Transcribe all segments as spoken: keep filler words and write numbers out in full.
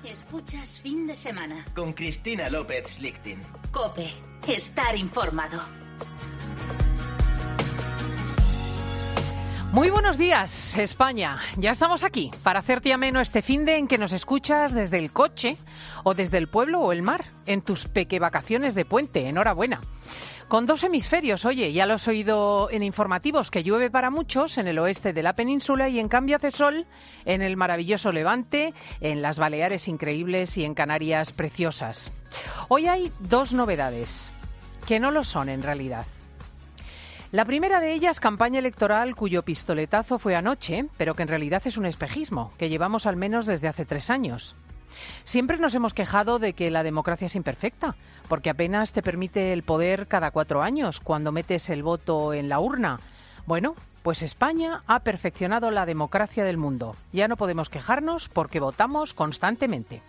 Escuchas Fin de Semana con Cristina López Schlichting. COPE. Estar informado. Muy buenos días, España. Ya estamos aquí para hacerte ameno este finde en que nos escuchas desde el coche o desde el pueblo o el mar, en tus pequevacaciones de puente. Enhorabuena. Con dos hemisferios, oye, ya lo has oído en informativos, que llueve para muchos en el oeste de la península y en cambio hace sol en el maravilloso Levante, en las Baleares increíbles y en Canarias preciosas. Hoy hay dos novedades, que no lo son en realidad. La primera de ellas, campaña electoral cuyo pistoletazo fue anoche, pero que en realidad es un espejismo, que llevamos al menos desde hace tres años. Siempre nos hemos quejado de que la democracia es imperfecta, porque apenas te permite el poder cada cuatro años, cuando metes el voto en la urna. Bueno, pues España ha perfeccionado la democracia del mundo. Ya no podemos quejarnos porque votamos constantemente.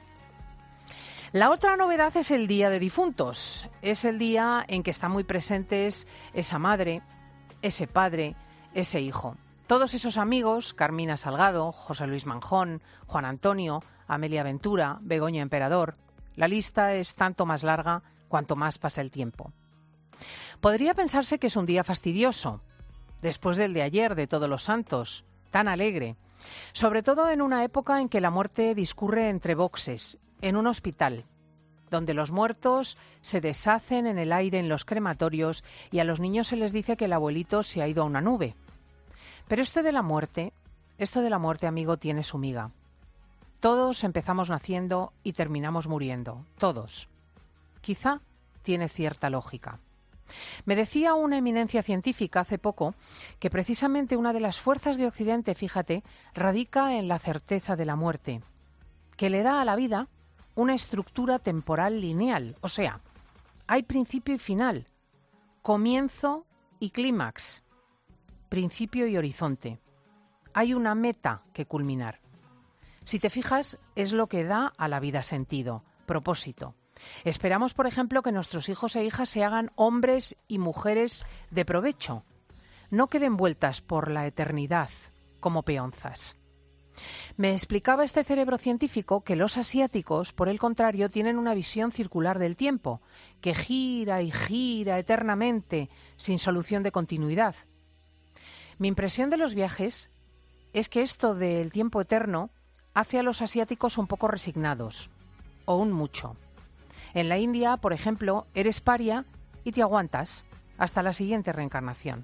La otra novedad es el Día de Difuntos. Es el día en que están muy presentes esa madre, ese padre, ese hijo. Todos esos amigos, Carmina Salgado, José Luis Manjón, Juan Antonio, Amelia Ventura, Begoña Emperador. La lista es tanto más larga cuanto más pasa el tiempo. Podría pensarse que es un día fastidioso, después del de ayer, de Todos los Santos, tan alegre, sobre todo en una época en que la muerte discurre entre boxes, en un hospital, donde los muertos se deshacen en el aire en los crematorios y a los niños se les dice que el abuelito se ha ido a una nube. Pero esto de la muerte, esto de la muerte, amigo, tiene su miga. Todos empezamos naciendo y terminamos muriendo, todos. Quizá tiene cierta lógica. Me decía una eminencia científica hace poco que precisamente una de las fuerzas de Occidente, fíjate, radica en la certeza de la muerte, que le da a la vida una estructura temporal lineal, o sea, hay principio y final, comienzo y clímax, principio y horizonte. Hay una meta que culminar. Si te fijas, es lo que da a la vida sentido, propósito. Esperamos, por ejemplo, que nuestros hijos e hijas se hagan hombres y mujeres de provecho. No queden vueltas por la eternidad como peonzas. Me explicaba este cerebro científico que los asiáticos, por el contrario, tienen una visión circular del tiempo, que gira y gira eternamente, sin solución de continuidad. Mi impresión de los viajes es que esto del tiempo eterno hace a los asiáticos un poco resignados, o un mucho. En la India, por ejemplo, eres paria y te aguantas hasta la siguiente reencarnación.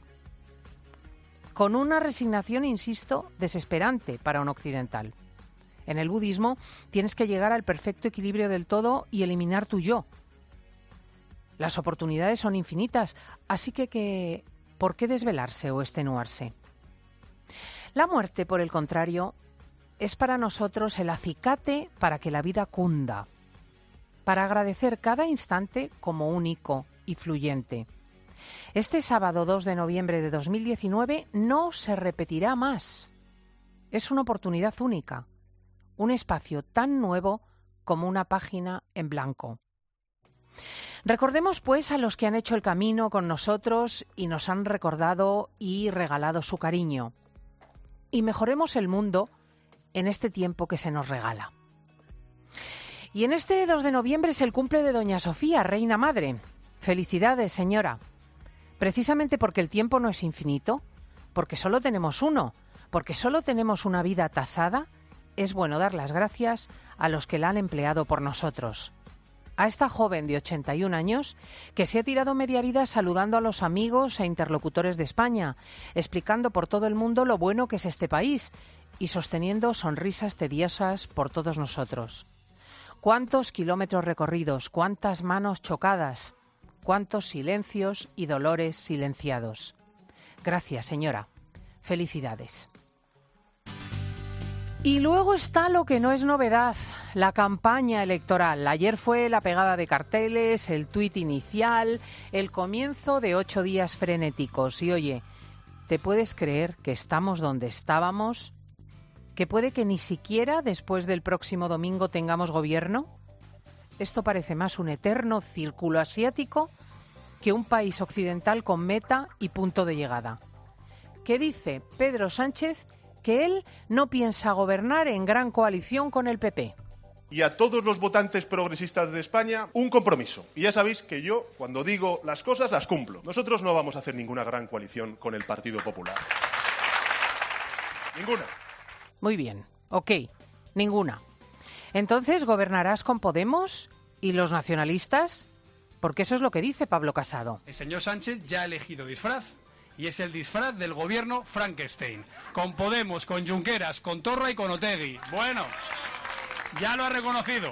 Con una resignación, insisto, desesperante para un occidental. En el budismo tienes que llegar al perfecto equilibrio del todo y eliminar tu yo. Las oportunidades son infinitas, así que, que ¿por qué desvelarse o extenuarse? La muerte, por el contrario, es para nosotros el acicate para que la vida cunda, para agradecer cada instante como único y fluyente. Este sábado dos de noviembre de dos mil diecinueve no se repetirá más. Es una oportunidad única, un espacio tan nuevo como una página en blanco. Recordemos, pues, a los que han hecho el camino con nosotros y nos han recordado y regalado su cariño. Y mejoremos el mundo en este tiempo que se nos regala. Y en este dos de noviembre es el cumple de Doña Sofía, Reina Madre. Felicidades, señora. Precisamente porque el tiempo no es infinito, porque solo tenemos uno, porque solo tenemos una vida tasada, es bueno dar las gracias a los que la han empleado por nosotros. A esta joven de ochenta y un años que se ha tirado media vida saludando a los amigos e interlocutores de España, explicando por todo el mundo lo bueno que es este país y sosteniendo sonrisas tediosas por todos nosotros. ¿Cuántos kilómetros recorridos? ¿Cuántas manos chocadas? ¿Cuántos silencios y dolores silenciados? Gracias, señora. Felicidades. Y luego está lo que no es novedad, la campaña electoral. Ayer fue la pegada de carteles, el tuit inicial, el comienzo de ocho días frenéticos. Y oye, ¿te puedes creer que estamos donde estábamos? ¿Que puede que ni siquiera después del próximo domingo tengamos gobierno? Esto parece más un eterno círculo asiático que un país occidental con meta y punto de llegada. ¿Qué dice Pedro Sánchez? Que él no piensa gobernar en gran coalición con el P P. y a todos los votantes progresistas de España un compromiso. Y ya sabéis que yo, cuando digo las cosas, las cumplo. Nosotros no vamos a hacer ninguna gran coalición con el Partido Popular. Ninguna. Muy bien, ok, ninguna. Entonces, ¿gobernarás con Podemos y los nacionalistas? Porque eso es lo que dice Pablo Casado. El señor Sánchez ya ha elegido disfraz. Y es el disfraz del gobierno Frankenstein. Con Podemos, con Junqueras, con Torra y con Otegi. Bueno, ya lo ha reconocido.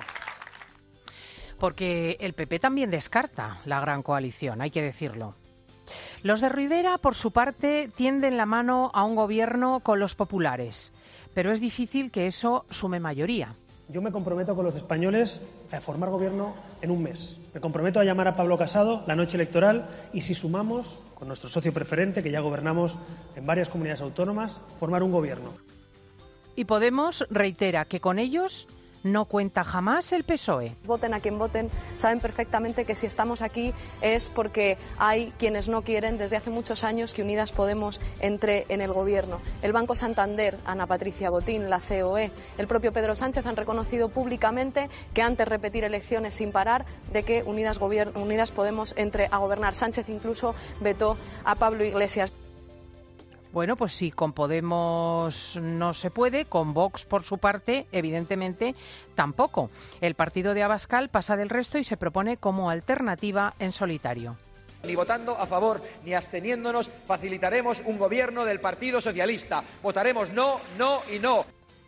Porque el P P también descarta la gran coalición, hay que decirlo. Los de Rivera, por su parte, tienden la mano a un gobierno con los populares. Pero es difícil que eso sume mayoría. Yo me comprometo con los españoles a formar gobierno en un mes. Me comprometo a llamar a Pablo Casado la noche electoral y, si sumamos con nuestro socio preferente, que ya gobernamos en varias comunidades autónomas, formar un gobierno. Y Podemos reitera que con ellos no cuenta jamás el P S O E. Voten a quien voten, saben perfectamente que si estamos aquí es porque hay quienes no quieren desde hace muchos años que Unidas Podemos entre en el gobierno. El Banco Santander, Ana Patricia Botín, la C O E, el propio Pedro Sánchez han reconocido públicamente que antes de repetir elecciones sin parar de que Unidas, Gobier- Unidas Podemos entre a gobernar. Sánchez incluso vetó a Pablo Iglesias. Bueno, pues si con Podemos no se puede, con Vox, por su parte, evidentemente, tampoco. El partido de Abascal pasa del resto y se propone como alternativa en solitario. Ni votando a favor ni absteniéndonos facilitaremos un gobierno del Partido Socialista. Votaremos no, no y no.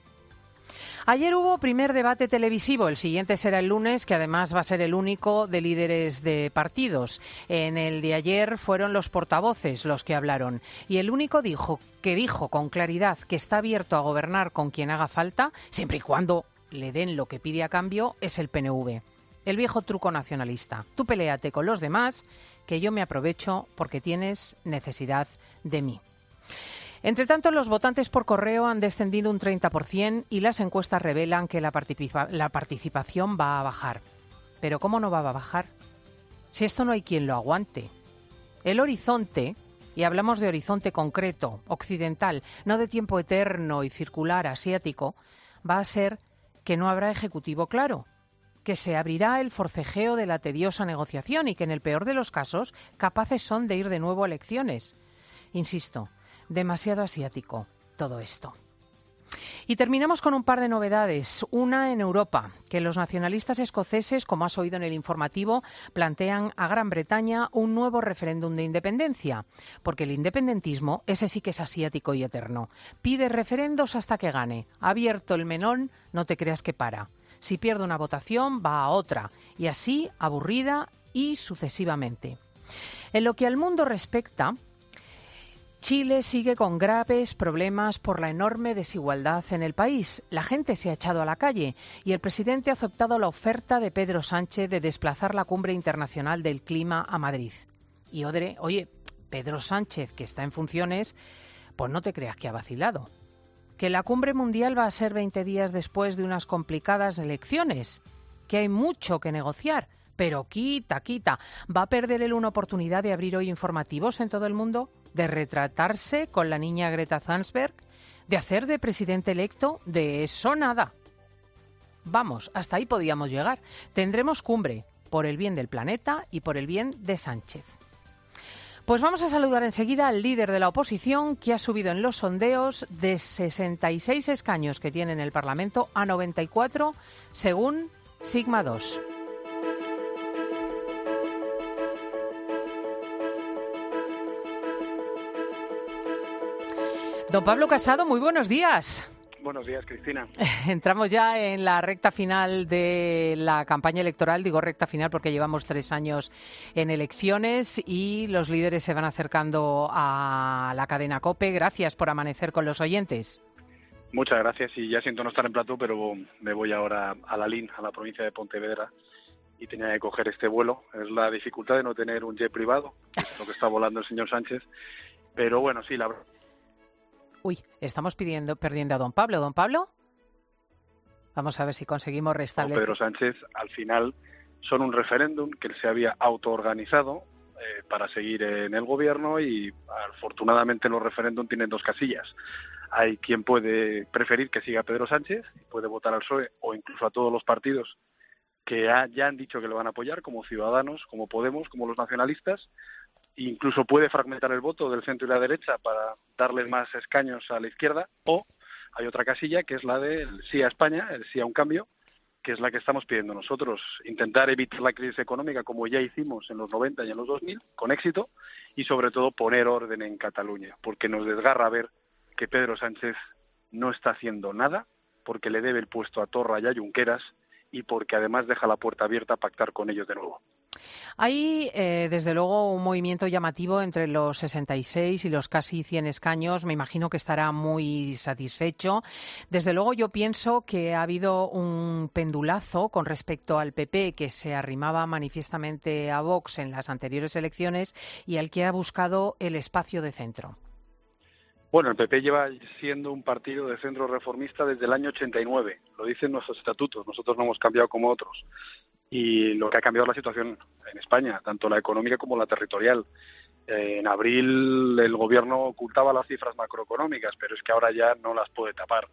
Ayer hubo primer debate televisivo, el siguiente será el lunes, que además va a ser el único de líderes de partidos. En el de ayer fueron los portavoces los que hablaron y el único dijo que dijo con claridad que está abierto a gobernar con quien haga falta, siempre y cuando le den lo que pide a cambio, es el P N V. El viejo truco nacionalista. Tú peléate con los demás, que yo me aprovecho porque tienes necesidad de mí. Entre tanto, los votantes por correo han descendido un treinta por ciento y las encuestas revelan que la, participa- la participación va a bajar. Pero ¿cómo no va a bajar? Si esto no hay quien lo aguante. El horizonte, y hablamos de horizonte concreto, occidental, no de tiempo eterno y circular asiático, va a ser que no habrá ejecutivo claro, que se abrirá el forcejeo de la tediosa negociación y que en el peor de los casos capaces son de ir de nuevo a elecciones. Insisto, demasiado asiático todo esto. Y terminamos con un par de novedades. Una en Europa, que los nacionalistas escoceses, como has oído en el informativo, plantean a Gran Bretaña un nuevo referéndum de independencia, porque el independentismo, ese sí que es asiático y eterno. Pide referendos hasta que gane. Abierto el melón, no te creas que para. Si pierde una votación, va a otra, y así, aburrida y sucesivamente. En lo que al mundo respecta, Chile sigue con graves problemas por la enorme desigualdad en el país. La gente se ha echado a la calle y el presidente ha aceptado la oferta de Pedro Sánchez de desplazar la Cumbre Internacional del Clima a Madrid. Y odre, oye, Pedro Sánchez, que está en funciones, pues no te creas que ha vacilado. Que la Cumbre Mundial va a ser veinte días después de unas complicadas elecciones, que hay mucho que negociar, pero quita, quita. ¿Va a perder él una oportunidad de abrir hoy informativos en todo el mundo? ¿De retratarse con la niña Greta Thunberg? ¿De hacer de presidente electo? De eso nada. Vamos, hasta ahí podíamos llegar. Tendremos cumbre, por el bien del planeta y por el bien de Sánchez. Pues vamos a saludar enseguida al líder de la oposición, que ha subido en los sondeos de sesenta y seis escaños que tiene en el Parlamento a noventa y cuatro, según Sigma dos. Don Pablo Casado, muy buenos días. Buenos días, Cristina. Entramos ya en la recta final de la campaña electoral. Digo recta final porque llevamos tres años en elecciones y los líderes se van acercando a la cadena COPE. Gracias por amanecer con los oyentes. Muchas gracias y ya siento no estar en plató, pero me voy ahora a Lalín, a la provincia de Pontevedra, y tenía que coger este vuelo. Es la dificultad de no tener un jet privado, que es lo que está volando el señor Sánchez. Pero bueno, sí, la verdad. Uy, estamos pidiendo, perdiendo a don Pablo. ¿Don Pablo? Vamos a ver si conseguimos restablecer. Pedro Sánchez, al final, son un referéndum que él se había autoorganizado eh, para seguir en el gobierno y, afortunadamente, los referéndums tienen dos casillas. Hay quien puede preferir que siga Pedro Sánchez, puede votar al P S O E o incluso a todos los partidos que ha, ya han dicho que lo van a apoyar, como Ciudadanos, como Podemos, como los nacionalistas. Incluso puede fragmentar el voto del centro y la derecha para darles más escaños a la izquierda, o hay otra casilla que es la del sí a España, el sí a un cambio, que es la que estamos pidiendo nosotros, intentar evitar la crisis económica como ya hicimos en los noventa y en los dos mil, con éxito, y sobre todo poner orden en Cataluña, porque nos desgarra ver que Pedro Sánchez no está haciendo nada, porque le debe el puesto a Torra y a Junqueras, y porque además deja la puerta abierta a pactar con ellos de nuevo. Hay, eh, desde luego, un movimiento llamativo entre los sesenta y seis y los casi cien escaños. Me imagino que estará muy satisfecho. Desde luego, yo pienso que ha habido un pendulazo con respecto al P P, que se arrimaba manifiestamente a Vox en las anteriores elecciones y al que ha buscado el espacio de centro. Bueno, el P P lleva siendo un partido de centro reformista desde el año ochenta y nueve. Lo dicen nuestros estatutos. Nosotros no hemos cambiado como otros. Y lo que ha cambiado es la situación en España, tanto la económica como la territorial. Eh, en abril el gobierno ocultaba las cifras macroeconómicas, pero es que ahora ya no las puede tapar.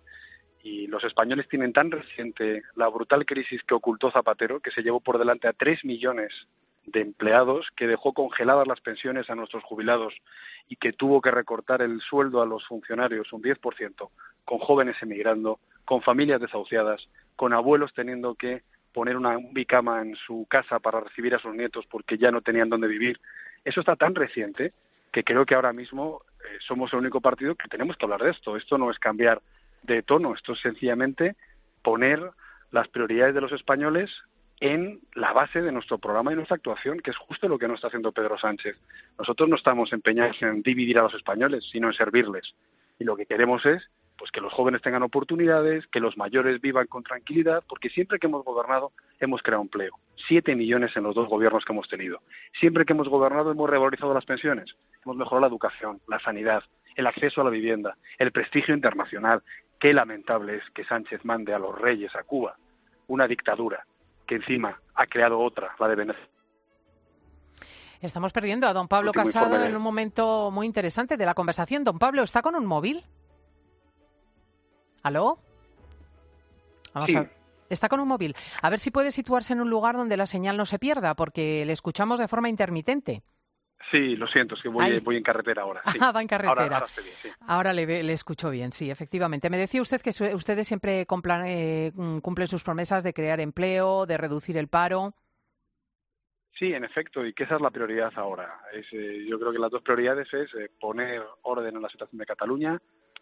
Y los españoles tienen tan reciente la brutal crisis que ocultó Zapatero, que se llevó por delante a tres millones de empleados, que dejó congeladas las pensiones a nuestros jubilados y que tuvo que recortar el sueldo a los funcionarios un diez por ciento, con jóvenes emigrando, con familias desahuciadas, con abuelos teniendo que poner una bicama en su casa para recibir a sus nietos porque ya no tenían dónde vivir. Eso está tan reciente que creo que ahora mismo eh, somos el único partido que tenemos que hablar de esto. Esto no es cambiar de tono, esto es sencillamente poner las prioridades de los españoles en la base de nuestro programa y nuestra actuación, que es justo lo que no está haciendo Pedro Sánchez. Nosotros no estamos empeñados en dividir a los españoles, sino en servirles. Y lo que queremos es pues que los jóvenes tengan oportunidades, que los mayores vivan con tranquilidad, porque siempre que hemos gobernado hemos creado empleo. Siete millones en los dos gobiernos que hemos tenido. Siempre que hemos gobernado hemos revalorizado las pensiones, hemos mejorado la educación, la sanidad, el acceso a la vivienda, el prestigio internacional. Qué lamentable es que Sánchez mande a los reyes a Cuba, una dictadura, que encima ha creado otra, la de Venezuela. Estamos perdiendo a don Pablo Casado en un momento muy interesante de la conversación. Don Pablo, ¿está con un móvil? ¿Aló? Vamos sí. a... Está con un móvil. A ver si puede situarse en un lugar donde la señal no se pierda, porque le escuchamos de forma intermitente. Sí, lo siento, es que voy, voy en carretera ahora. Sí. Ah, va en carretera. Ahora, ahora, estoy bien, sí. Ahora le, le escucho bien, sí, efectivamente. Me decía usted que su, ustedes siempre cumplan, eh, cumplen sus promesas de crear empleo, de reducir el paro. Sí, en efecto, y que esa es la prioridad ahora. Es, eh, yo creo que las dos prioridades es eh, poner orden en la situación de Cataluña.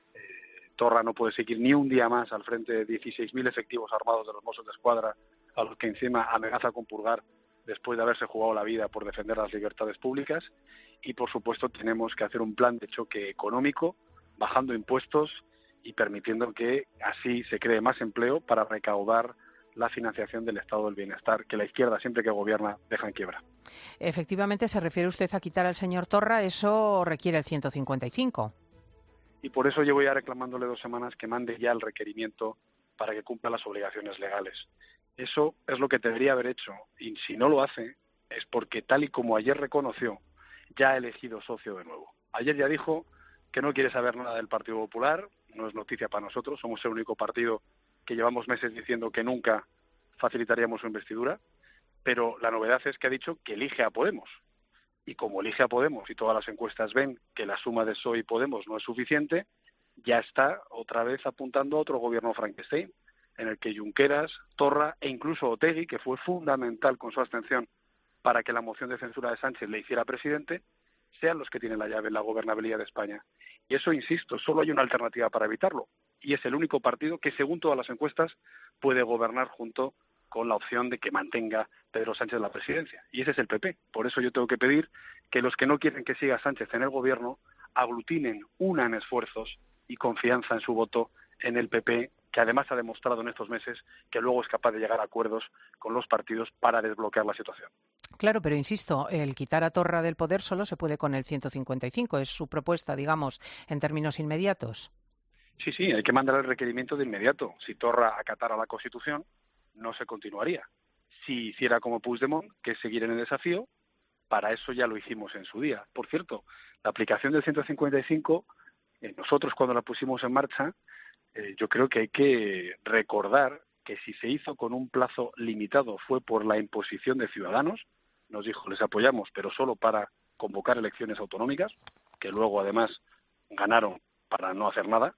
Torra no puede seguir ni un día más al frente de dieciséis mil efectivos armados de los Mossos de Escuadra, a los que encima amenaza con purgar después de haberse jugado la vida por defender las libertades públicas. Y, por supuesto, tenemos que hacer un plan de choque económico, bajando impuestos y permitiendo que así se cree más empleo para recaudar la financiación del Estado del Bienestar, que la izquierda, siempre que gobierna, deja en quiebra. Efectivamente, se refiere usted a quitar al señor Torra, eso requiere el ciento cincuenta y cinco. Y por eso llevo ya reclamándole dos semanas que mande ya el requerimiento para que cumpla las obligaciones legales. Eso es lo que debería haber hecho, y si no lo hace es porque, tal y como ayer reconoció, ya ha elegido socio de nuevo. Ayer ya dijo que no quiere saber nada del Partido Popular, no es noticia para nosotros, somos el único partido que llevamos meses diciendo que nunca facilitaríamos su investidura, pero la novedad es que ha dicho que elige a Podemos. Y como elige a Podemos y todas las encuestas ven que la suma de P S O E y Podemos no es suficiente, ya está otra vez apuntando a otro gobierno Frankenstein, en el que Junqueras, Torra e incluso Otegi, que fue fundamental con su abstención para que la moción de censura de Sánchez le hiciera presidente, sean los que tienen la llave en la gobernabilidad de España. Y eso, insisto, solo hay una alternativa para evitarlo, y es el único partido que, según todas las encuestas, puede gobernar junto con la opción de que mantenga Pedro Sánchez la presidencia. Y ese es el P P. Por eso yo tengo que pedir que los que no quieren que siga Sánchez en el gobierno aglutinen, unan esfuerzos y confianza en su voto en el P P, que además ha demostrado en estos meses que luego es capaz de llegar a acuerdos con los partidos para desbloquear la situación. Claro, pero insisto, el quitar a Torra del poder solo se puede con el ciento cincuenta y cinco. Es su propuesta, digamos, en términos inmediatos. Sí, sí, hay que mandar el requerimiento de inmediato. Si Torra acatara la Constitución, no se continuaría. Si hiciera como Puigdemont, que es seguir en el desafío, para eso ya lo hicimos en su día. Por cierto, la aplicación del ciento cincuenta y cinco Eh, nosotros cuando la pusimos en marcha, eh, yo creo que hay que recordar que si se hizo con un plazo limitado fue por la imposición de Ciudadanos. Nos dijo, les apoyamos, pero solo para convocar elecciones autonómicas, que luego además ganaron para no hacer nada,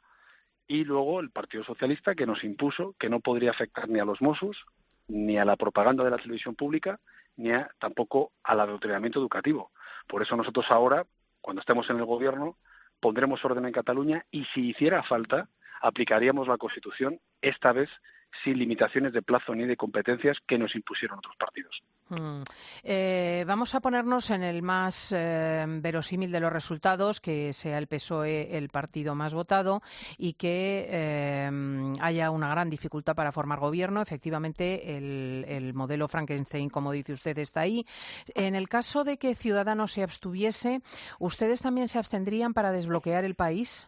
y luego el Partido Socialista, que nos impuso que no podría afectar ni a los Mossos, ni a la propaganda de la televisión pública, ni a, tampoco al adoctrinamiento educativo. Por eso nosotros ahora, cuando estemos en el gobierno, pondremos orden en Cataluña y, si hiciera falta, aplicaríamos la Constitución, esta vez sin limitaciones de plazo ni de competencias que nos impusieron otros partidos. Mm. Eh, vamos a ponernos en el más eh, verosímil de los resultados, que sea el P S O E el partido más votado y que eh, haya una gran dificultad para formar gobierno. Efectivamente, el, el modelo Frankenstein, como dice usted, está ahí. En el caso de que Ciudadanos se abstuviese, ¿ustedes también se abstendrían para desbloquear el país?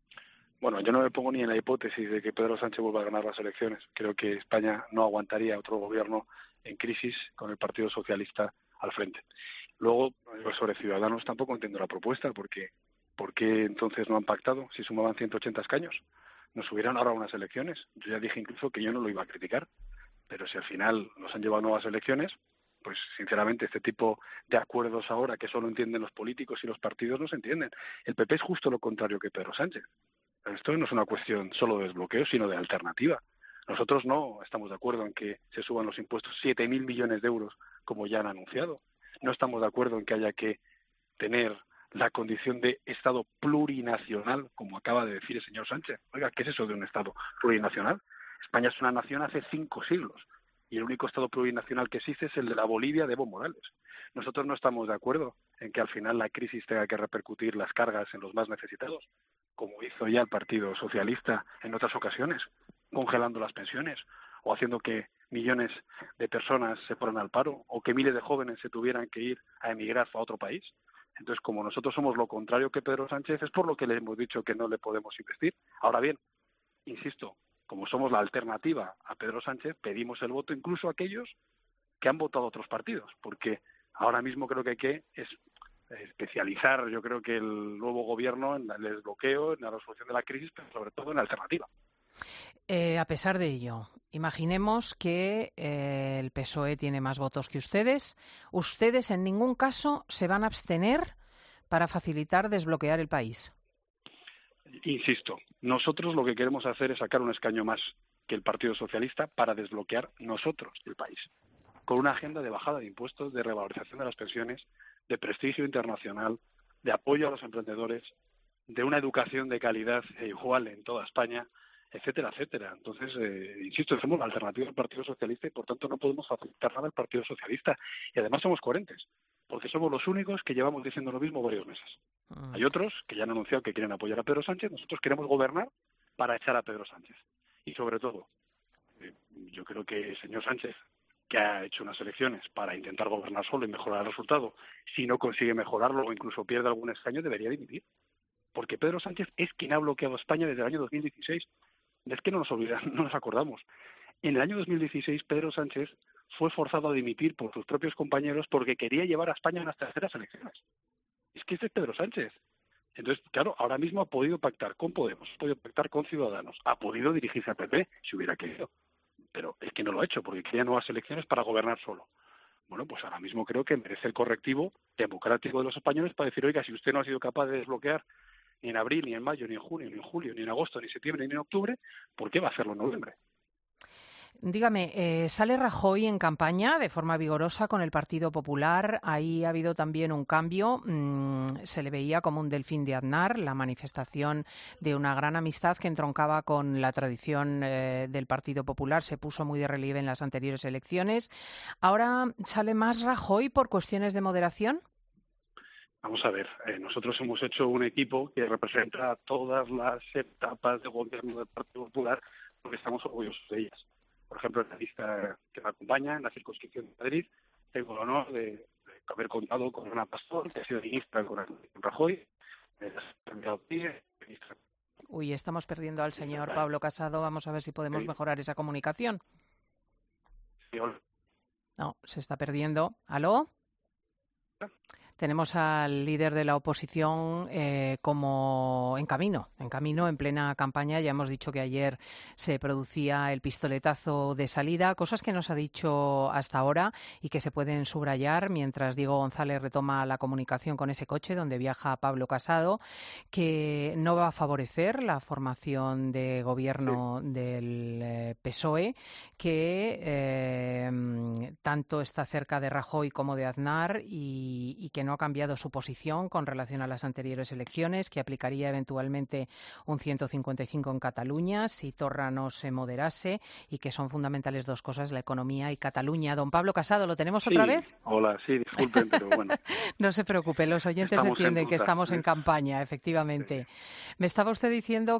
Bueno, yo no me pongo ni en la hipótesis de que Pedro Sánchez vuelva a ganar las elecciones. Creo que España no aguantaría otro gobierno en crisis con el Partido Socialista al frente. Luego, sobre Ciudadanos tampoco entiendo la propuesta, porque ¿por qué entonces no han pactado si sumaban ciento ochenta escaños? Nos hubieran ahora unas elecciones. Yo ya dije incluso que yo no lo iba a criticar, pero si al final nos han llevado nuevas elecciones, pues sinceramente este tipo de acuerdos ahora que solo entienden los políticos y los partidos no se entienden. El P P es justo lo contrario que Pedro Sánchez. Esto no es una cuestión solo de desbloqueo, sino de alternativa. Nosotros no estamos de acuerdo en que se suban los impuestos siete mil millones de euros, como ya han anunciado. No estamos de acuerdo en que haya que tener la condición de Estado plurinacional, como acaba de decir el señor Sánchez. Oiga, ¿qué es eso de un Estado plurinacional? España es una nación hace cinco siglos y el único Estado plurinacional que existe es el de la Bolivia de Evo Morales. Nosotros no estamos de acuerdo en que al final la crisis tenga que repercutir las cargas en los más necesitados, como hizo ya el Partido Socialista en otras ocasiones, congelando las pensiones o haciendo que millones de personas se fueran al paro o que miles de jóvenes se tuvieran que ir a emigrar a otro país. Entonces, como nosotros somos lo contrario que Pedro Sánchez, es por lo que le hemos dicho que no le podemos investir. Ahora bien, insisto, como somos la alternativa a Pedro Sánchez, pedimos el voto incluso a aquellos que han votado a otros partidos, porque ahora mismo creo que hay que es especializar, yo creo que el nuevo gobierno en el desbloqueo, en la resolución de la crisis, pero sobre todo en la alternativa. Eh, a pesar de ello, imaginemos que eh, el P S O E tiene más votos que ustedes. Ustedes en ningún caso se van a abstener para facilitar desbloquear el país. Insisto, nosotros lo que queremos hacer es sacar un escaño más que el Partido Socialista para desbloquear nosotros el país, con una agenda de bajada de impuestos, de revalorización de las pensiones, de prestigio internacional, de apoyo a los emprendedores, de una educación de calidad e igual en toda España, etcétera, etcétera. Entonces, eh, insisto, somos la alternativa del Partido Socialista y, por tanto, no podemos facilitar nada al Partido Socialista. Y, además, somos coherentes, porque somos los únicos que llevamos diciendo lo mismo varios meses. Mm. Hay otros que ya han anunciado que quieren apoyar a Pedro Sánchez. Nosotros queremos gobernar para echar a Pedro Sánchez. Y, sobre todo, eh, yo creo que el señor Sánchez, que ha hecho unas elecciones para intentar gobernar solo y mejorar el resultado, si no consigue mejorarlo o incluso pierde algún escaño, debería dimitir. Porque Pedro Sánchez es quien ha bloqueado a España desde el año dos mil dieciséis. Es que no nos olvidamos, no nos acordamos. En el año dos mil dieciséis, Pedro Sánchez fue forzado a dimitir por sus propios compañeros porque quería llevar a España a unas terceras elecciones. Es que ese es Pedro Sánchez. Entonces, claro, ahora mismo ha podido pactar con Podemos, ha podido pactar con Ciudadanos, ha podido dirigirse al P P, si hubiera querido. Pero es que no lo ha hecho, porque quería nuevas elecciones para gobernar solo. Bueno, pues ahora mismo creo que merece el correctivo democrático de los españoles para decir, oiga, si usted no ha sido capaz de desbloquear ni en abril, ni en mayo, ni en junio, ni en julio, ni en agosto, ni en septiembre, ni en octubre, ¿por qué va a hacerlo en noviembre? Dígame, eh, sale Rajoy en campaña de forma vigorosa con el Partido Popular. Ahí ha habido también un cambio. Mm, se le veía como un delfín de Aznar, la manifestación de una gran amistad que entroncaba con la tradición eh, del Partido Popular. Se puso muy de relieve en las anteriores elecciones. ¿Ahora sale más Rajoy por cuestiones de moderación? Vamos a ver, eh, nosotros hemos hecho un equipo que representa todas las etapas de gobierno del Partido Popular porque estamos orgullosos de ellas. Por ejemplo, en la lista que me acompaña, en la circunscripción de Madrid, tengo el honor de, de haber contado con Ana Pastor, que ha sido ministra con Rajoy. Uy, estamos perdiendo al señor Pablo Casado. Vamos a ver si podemos sí. mejorar esa comunicación. Sí, hola. No, se está perdiendo. ¿Aló? Tenemos al líder de la oposición eh, como en camino, en camino, en plena campaña. Ya hemos dicho que ayer se producía el pistoletazo de salida, cosas que nos ha dicho hasta ahora y que se pueden subrayar mientras Diego González retoma la comunicación con ese coche donde viaja Pablo Casado, que no va a favorecer la formación de gobierno sí. del eh, P S O E, que eh, tanto está cerca de Rajoy como de Aznar y, y que no ha cambiado su posición con relación a las anteriores elecciones, que aplicaría eventualmente un ciento cincuenta y cinco en Cataluña si Torra no se moderase, y que son fundamentales dos cosas, la economía y Cataluña. Don Pablo Casado, ¿lo tenemos sí, otra vez? Hola, sí, disculpen, pero bueno. No se preocupe, los oyentes estamos entienden que estamos en campaña, efectivamente. Sí. Me estaba usted diciendo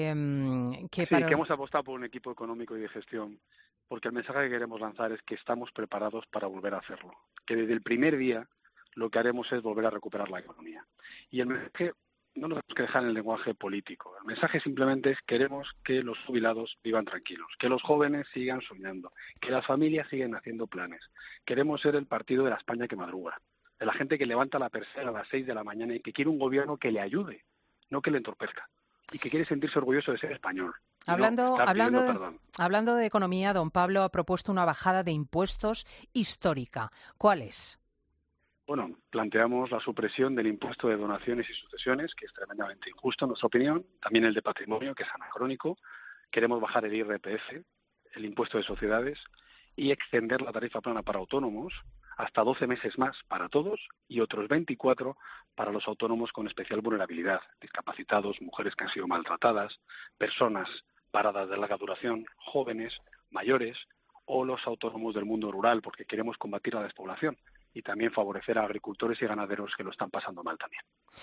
que... que sí, para... que hemos apostado por un equipo económico y de gestión, porque el mensaje que queremos lanzar es que estamos preparados para volver a hacerlo, que desde el primer día lo que haremos es volver a recuperar la economía. Y el mensaje no nos tenemos que dejar en el lenguaje político. El mensaje simplemente es que queremos que los jubilados vivan tranquilos, que los jóvenes sigan soñando, que las familias sigan haciendo planes. Queremos ser el partido de la España que madruga, de la gente que levanta la persiana a las seis de la mañana y que quiere un gobierno que le ayude, no que le entorpezca, y que quiere sentirse orgulloso de ser español. Hablando, no hablando, de, hablando de economía, don Pablo ha propuesto una bajada de impuestos histórica. ¿Cuál es? Bueno, planteamos la supresión del impuesto de donaciones y sucesiones, que es tremendamente injusto en nuestra opinión, también el de patrimonio, que es anacrónico. Queremos bajar el I R P F, el impuesto de sociedades, y extender la tarifa plana para autónomos hasta doce meses más para todos y otros veinticuatro para los autónomos con especial vulnerabilidad, discapacitados, mujeres que han sido maltratadas, personas paradas de larga duración, jóvenes, mayores o los autónomos del mundo rural, porque queremos combatir la despoblación y también favorecer a agricultores y ganaderos que lo están pasando mal también.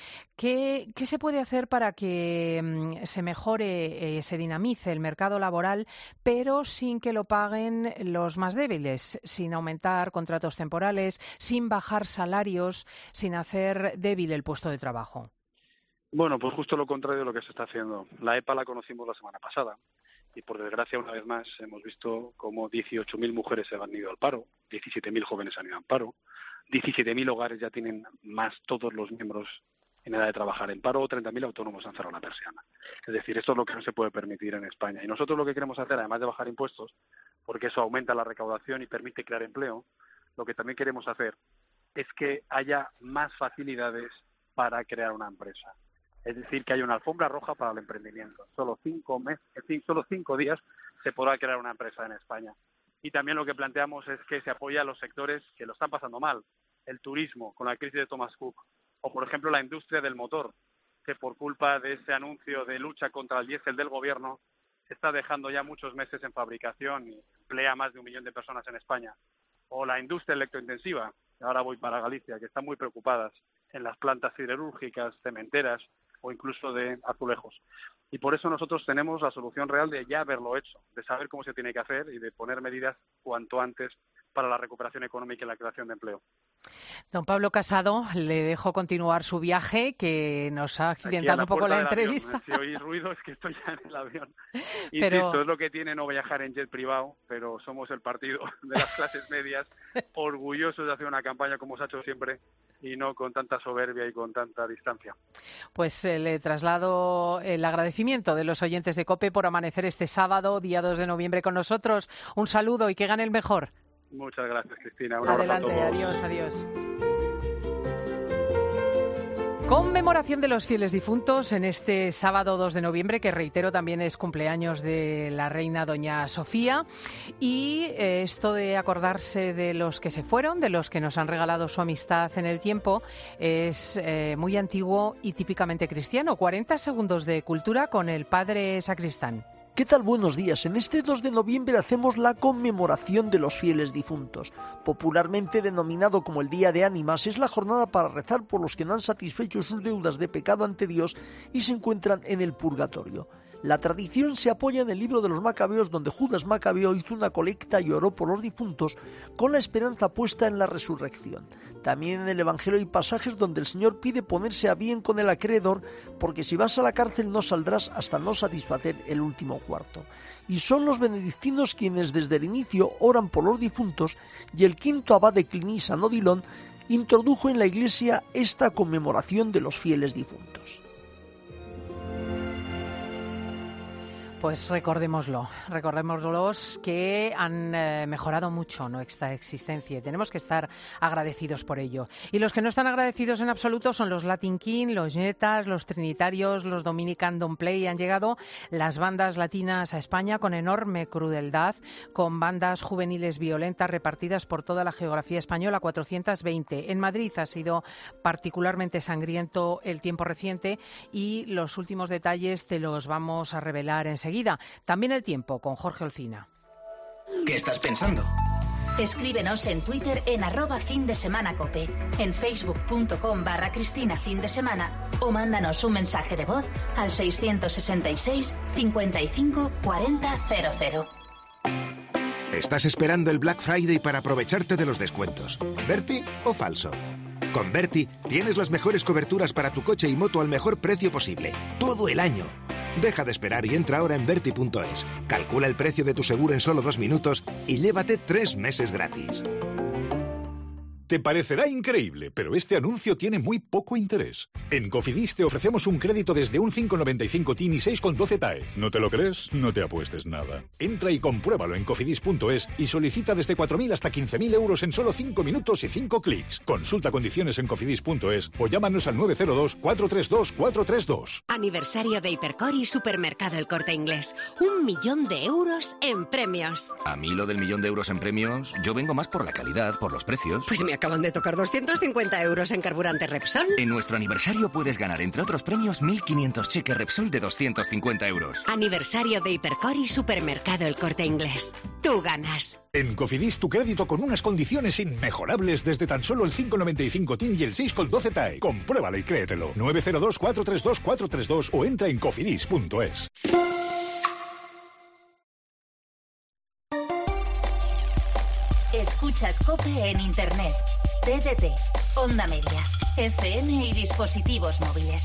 ¿Qué, qué se puede hacer para que mm, se mejore, eh, se dinamice el mercado laboral, pero sin que lo paguen los más débiles, sin aumentar contratos temporales, sin bajar salarios, sin hacer débil el puesto de trabajo? Bueno, pues justo lo contrario de lo que se está haciendo. La E P A la conocimos la semana pasada y, por desgracia, una vez más, hemos visto cómo dieciocho mil mujeres se han ido al paro, diecisiete mil jóvenes han ido al paro, diecisiete mil hogares ya tienen más todos los miembros en edad de trabajar en paro, treinta mil autónomos han cerrado la persiana. Es decir, esto es lo que no se puede permitir en España. Y nosotros lo que queremos hacer, además de bajar impuestos, porque eso aumenta la recaudación y permite crear empleo, lo que también queremos hacer es que haya más facilidades para crear una empresa. Es decir, que haya una alfombra roja para el emprendimiento. Solo cinco meses, solo cinco días se podrá crear una empresa en España. Y también lo que planteamos es que se apoye a los sectores que lo están pasando mal. El turismo, con la crisis de Thomas Cook. O, por ejemplo, la industria del motor, que por culpa de ese anuncio de lucha contra el diésel del gobierno, está dejando ya muchos meses en fabricación y emplea a más de un millón de personas en España. O la industria electrointensiva, ahora voy para Galicia, que están muy preocupadas en las plantas siderúrgicas, cementeras o incluso de azulejos. Y por eso nosotros tenemos la solución real de ya haberlo hecho, de saber cómo se tiene que hacer y de poner medidas cuanto antes para la recuperación económica y la creación de empleo. Don Pablo Casado, le dejo continuar su viaje, que nos ha accidentado un poco la entrevista. Avión. Si oís ruido es que estoy ya en el avión. Pero... Insisto, es lo que tiene no viajar en jet privado, pero somos el partido de las clases medias, orgullosos de hacer una campaña como se ha hecho siempre y no con tanta soberbia y con tanta distancia. Pues eh, le traslado el agradecimiento de los oyentes de COPE por amanecer este sábado, día dos de noviembre, con nosotros. Un saludo y que gane el mejor. Muchas gracias, Cristina. Un Adelante, abrazo a todos. Adiós, adiós. Conmemoración de los fieles difuntos en este sábado dos de noviembre, que reitero también es cumpleaños de la reina doña Sofía. Y eh, esto de acordarse de los que se fueron, de los que nos han regalado su amistad en el tiempo, es eh, muy antiguo y típicamente cristiano. cuarenta segundos de cultura con el padre Sacristán. ¿Qué tal? Buenos días. En este dos de noviembre hacemos la conmemoración de los fieles difuntos. Popularmente denominado como el Día de Ánimas, es la jornada para rezar por los que no han satisfecho sus deudas de pecado ante Dios y se encuentran en el purgatorio. La tradición se apoya en el libro de los Macabeos, donde Judas Macabeo hizo una colecta y oró por los difuntos con la esperanza puesta en la resurrección. También en el Evangelio hay pasajes donde el Señor pide ponerse a bien con el acreedor, porque si vas a la cárcel no saldrás hasta no satisfacer el último cuarto. Y son los benedictinos quienes desde el inicio oran por los difuntos, y el quinto abad de Cluny, San Odilon, introdujo en la Iglesia esta conmemoración de los fieles difuntos. Pues recordémoslo, recordémoslos que han eh, mejorado mucho nuestra existencia y tenemos que estar agradecidos por ello. Y los que no están agradecidos en absoluto son los Latin King, los Nietas, los Trinitarios, los Dominican Don't Play. Han llegado las bandas latinas a España con enorme crueldad, con bandas juveniles violentas repartidas por toda la geografía española, cuatrocientas veinte. En Madrid ha sido particularmente sangriento el tiempo reciente y los últimos detalles te los vamos a revelar enseguida. También el tiempo con Jorge Olcina. ¿Qué estás pensando? Escríbenos en Twitter en arroba fin de semana cope, en facebook.com barra Cristina fin de semana o mándanos un mensaje de voz al seiscientos sesenta y seis cincuenta y cinco cuarenta cero cero. ¿Estás esperando el Black Friday para aprovecharte de los descuentos? ¿Berti o falso? Con Berti tienes las mejores coberturas para tu coche y moto al mejor precio posible, todo el año. Deja de esperar y entra ahora en Berti punto es. Calcula el precio de tu seguro en solo dos minutos y llévate tres meses gratis. Te parecerá increíble, pero este anuncio tiene muy poco interés. En Cofidis te ofrecemos un crédito desde un cinco coma noventa y cinco T I N y seis coma doce T A E. ¿No te lo crees? No te apuestes nada. Entra y compruébalo en Cofidis punto es y solicita desde cuatro mil hasta quince mil euros en solo cinco minutos y cinco clics. Consulta condiciones en Cofidis punto es o llámanos al nueve cero dos cuatro tres dos cuatro tres dos. Aniversario de Hipercor y Supermercado El Corte Inglés. Un millón de euros en premios. A mí lo del millón de euros en premios, yo vengo más por la calidad, por los precios. Pues me acaban de tocar doscientos cincuenta euros en carburante Repsol. En nuestro aniversario puedes ganar, entre otros premios, mil quinientos cheques Repsol de doscientos cincuenta euros. Aniversario de Hipercor y Supermercado El Corte Inglés. Tú ganas. En Cofidis tu crédito con unas condiciones inmejorables desde tan solo el cinco coma noventa y cinco T I N y el seis coma doce T A E. Compruébalo y créetelo. nueve cero dos cuatro tres dos cuatro tres dos o entra en Cofidis punto es. Escuchas COPE en Internet, T D T, Onda Media, F M y dispositivos móviles.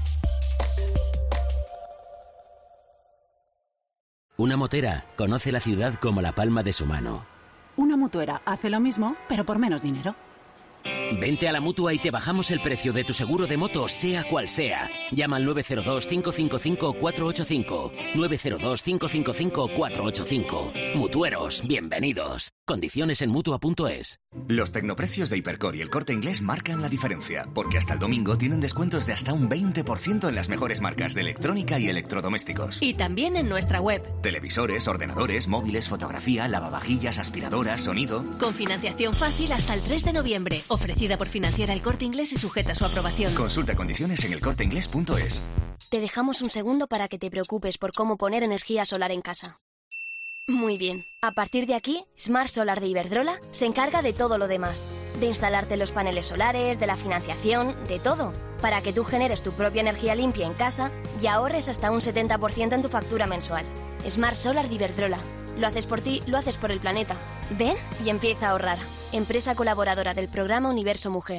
Una motera conoce la ciudad como la palma de su mano. Una mutuera hace lo mismo, pero por menos dinero. Vente a la Mutua y te bajamos el precio de tu seguro de moto, sea cual sea. Llama al nueve cero dos cinco cinco cinco cuatro ocho cinco. nueve cero dos cinco cinco cinco cuatro ocho cinco. Mutueros, bienvenidos. Condiciones en Mutua punto es. Los tecnoprecios de Hipercor y El Corte Inglés marcan la diferencia, porque hasta el domingo tienen descuentos de hasta un veinte por ciento en las mejores marcas de electrónica y electrodomésticos. Y también en nuestra web. Televisores, ordenadores, móviles, fotografía, lavavajillas, aspiradoras, sonido. Con financiación fácil hasta el tres de noviembre. Ofrecida por Financiera El Corte Inglés y sujeta a su aprobación. Consulta condiciones en el corte inglés punto es. Te dejamos un segundo para que te preocupes por cómo poner energía solar en casa. Muy bien. A partir de aquí, Smart Solar de Iberdrola se encarga de todo lo demás. De instalarte los paneles solares, de la financiación, de todo. Para que tú generes tu propia energía limpia en casa y ahorres hasta un setenta por ciento en tu factura mensual. Smart Solar de Iberdrola. Lo haces por ti, lo haces por el planeta. Ven y empieza a ahorrar. Empresa colaboradora del programa Universo Mujer.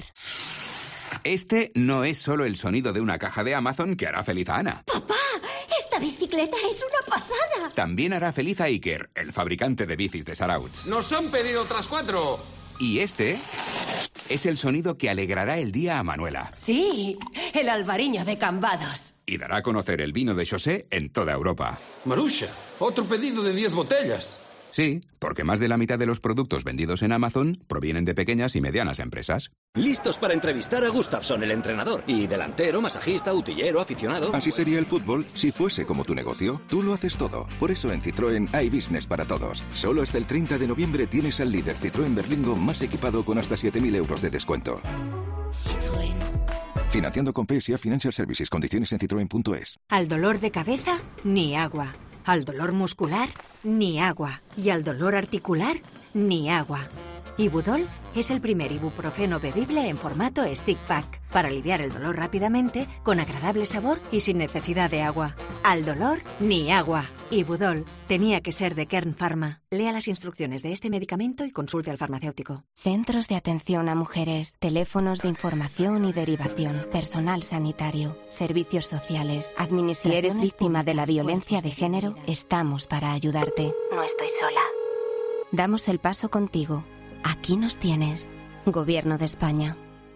Este no es solo el sonido de una caja de Amazon que hará feliz a Ana. ¡Papá! ¡Esta bicicleta es una pasada! También hará feliz a Iker, el fabricante de bicis de Sarauts. ¡Nos han pedido otras cuatro! Y este es el sonido que alegrará el día a Manuela. Sí, el albariño de Cambados. Y dará a conocer el vino de José en toda Europa. Marusha, otro pedido de diez botellas. Sí, porque más de la mitad de los productos vendidos en Amazon provienen de pequeñas y medianas empresas. Listos para entrevistar a Gustafsson, el entrenador. Y delantero, masajista, utillero, aficionado. Así sería el fútbol si fuese como tu negocio. Tú lo haces todo. Por eso en Citroën hay business para todos. Solo hasta el treinta de noviembre tienes al líder Citroën Berlingo más equipado con hasta siete mil euros de descuento. Citroën. Financiando con P S A Financial Services. Condiciones en citroen punto es. Al dolor de cabeza, ni agua. Al dolor muscular, ni agua. Y al dolor articular, ni agua. Ibudol es el primer ibuprofeno bebible en formato stick pack para aliviar el dolor rápidamente, con agradable sabor y sin necesidad de agua. Al dolor, ni agua. Ibudol tenía que ser de Kern Pharma. Lea las instrucciones de este medicamento y consulte al farmacéutico. Centros de atención a mujeres, teléfonos de información y derivación, personal sanitario, servicios sociales, administración. Si eres víctima de la violencia de género, estamos para ayudarte. No estoy sola. Damos el paso contigo. Aquí nos tienes. Gobierno de España.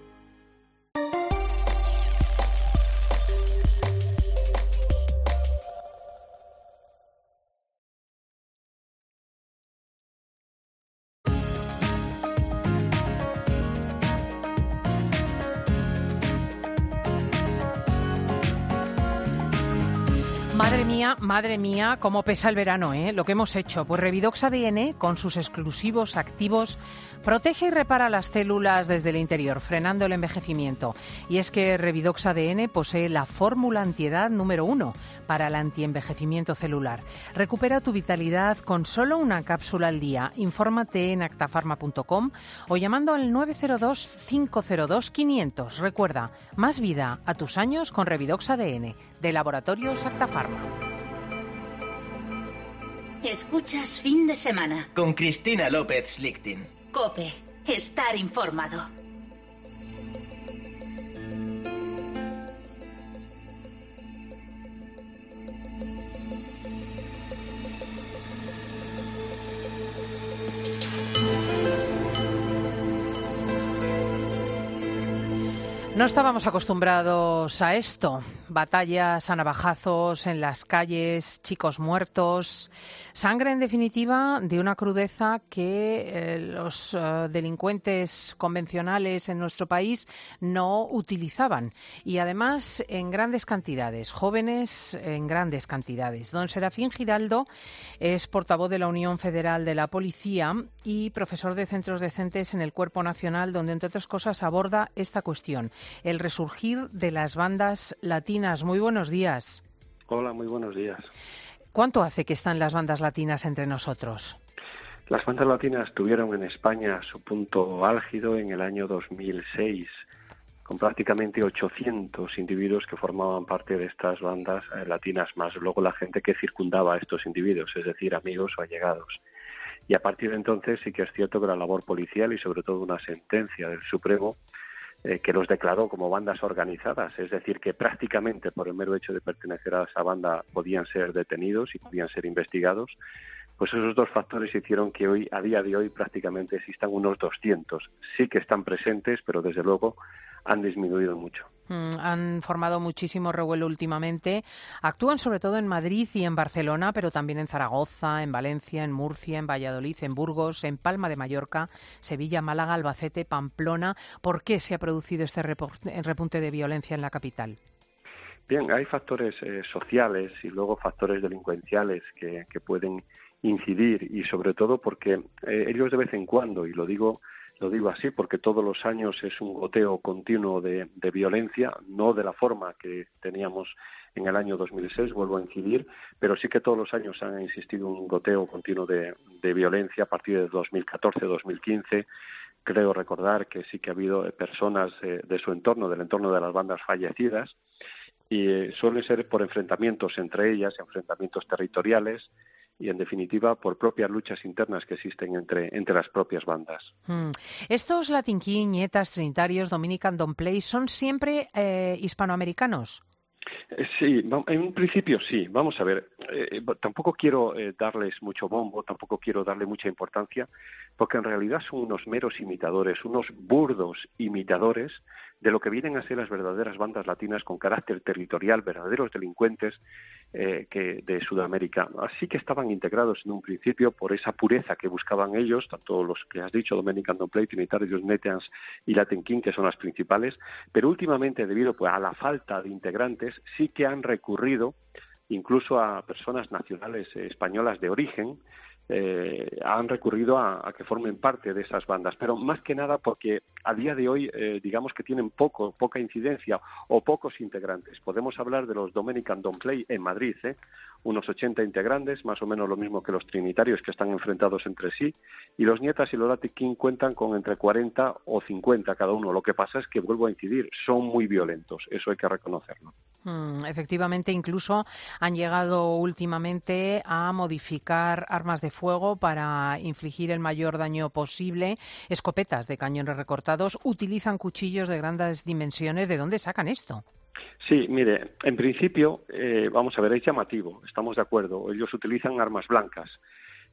Madre mía, madre mía, cómo pesa el verano, ¿eh? Lo que hemos hecho. Pues Revidox A D N, con sus exclusivos activos, protege y repara las células desde el interior, frenando el envejecimiento. Y es que Revidox A D N posee la fórmula antiedad número uno para el antienvejecimiento celular. Recupera tu vitalidad con solo una cápsula al día. Infórmate en actafarma punto com o llamando al nueve cero dos, cinco cero dos, quinientos. Recuerda, más vida a tus años con Revidox A D N, de Laboratorios Actafarma. Escuchas Fin de Semana. Con Cristina López Schlichting. COPE. Estar informado. No estábamos acostumbrados a esto. Batallas a navajazos en las calles, chicos muertos, sangre en definitiva de una crudeza que eh, los uh, delincuentes convencionales en nuestro país no utilizaban. Y además en grandes cantidades, jóvenes en grandes cantidades. Don Serafín Giraldo es portavoz de la Unión Federal de la Policía y profesor de centros decentes en el Cuerpo Nacional, donde entre otras cosas aborda esta cuestión. El resurgir de las bandas latinas. Muy buenos días. Hola, muy buenos días. ¿Cuánto hace que están las bandas latinas entre nosotros? Las bandas latinas tuvieron en España su punto álgido en el año dos mil seis, con prácticamente ochocientos individuos que formaban parte de estas bandas eh, latinas, más luego la gente que circundaba a estos individuos, es decir, amigos o allegados. Y a partir de entonces sí que es cierto que la labor policial y sobre todo una sentencia del Supremo Eh, que los declaró como bandas organizadas, es decir, que prácticamente por el mero hecho de pertenecer a esa banda podían ser detenidos y podían ser investigados, pues esos dos factores hicieron que hoy, a día de hoy, prácticamente existan unos doscientos. Sí que están presentes, pero desde luego han disminuido mucho. Mm, han formado muchísimo revuelo últimamente. Actúan sobre todo en Madrid y en Barcelona, pero también en Zaragoza, en Valencia, en Murcia, en Valladolid, en Burgos, en Palma de Mallorca, Sevilla, Málaga, Albacete, Pamplona. ¿Por qué se ha producido este repunte de violencia en la capital? Bien, hay factores eh, sociales y luego factores delincuenciales que, que pueden incidir y sobre todo porque eh, ellos de vez en cuando, y lo digo Lo digo así porque todos los años es un goteo continuo de, de violencia, no de la forma que teníamos en el año dos mil seis, vuelvo a incidir, pero sí que todos los años han existido un goteo continuo de, de violencia a partir de dos mil catorce, dos mil quince. Creo recordar que sí que ha habido personas eh, de su entorno, del entorno de las bandas fallecidas, y eh, suele ser por enfrentamientos entre ellas, enfrentamientos territoriales, y, en definitiva, por propias luchas internas que existen entre, entre las propias bandas. Mm. Estos Latin King, Nietas, Trinitarios, Dominican Don't Play, ¿son siempre eh, hispanoamericanos? Sí, en un principio sí. Vamos a ver, eh, tampoco quiero eh, darles mucho bombo, tampoco quiero darle mucha importancia, porque en realidad son unos meros imitadores, unos burdos imitadores de lo que vienen a ser las verdaderas bandas latinas con carácter territorial, verdaderos delincuentes eh, que de Sudamérica. Así que estaban integrados en un principio por esa pureza que buscaban ellos, tanto los que has dicho, Dominican Don't Play, Trinitarios, Netans y Latin King, que son las principales, pero últimamente, debido pues, a la falta de integrantes, sí que han recurrido incluso a personas nacionales eh, españolas de origen, eh, han recurrido a, a que formen parte de esas bandas, pero más que nada porque a día de hoy eh, digamos que tienen poco, poca incidencia o pocos integrantes. Podemos hablar de los Dominican Don't Play en Madrid, ¿eh? unos ochenta integrantes, más o menos lo mismo que los Trinitarios, que están enfrentados entre sí, y los Nietas y los Latin King cuentan con entre cuarenta o cincuenta cada uno. Lo que pasa es que, vuelvo a incidir, son muy violentos, eso hay que reconocerlo. Mm, efectivamente, incluso han llegado últimamente a modificar armas de fuego para infligir el mayor daño posible, escopetas de cañones recortados, utilizan cuchillos de grandes dimensiones. ¿De dónde sacan esto? Sí, mire, en principio, eh, vamos a ver, es llamativo, estamos de acuerdo, ellos utilizan armas blancas,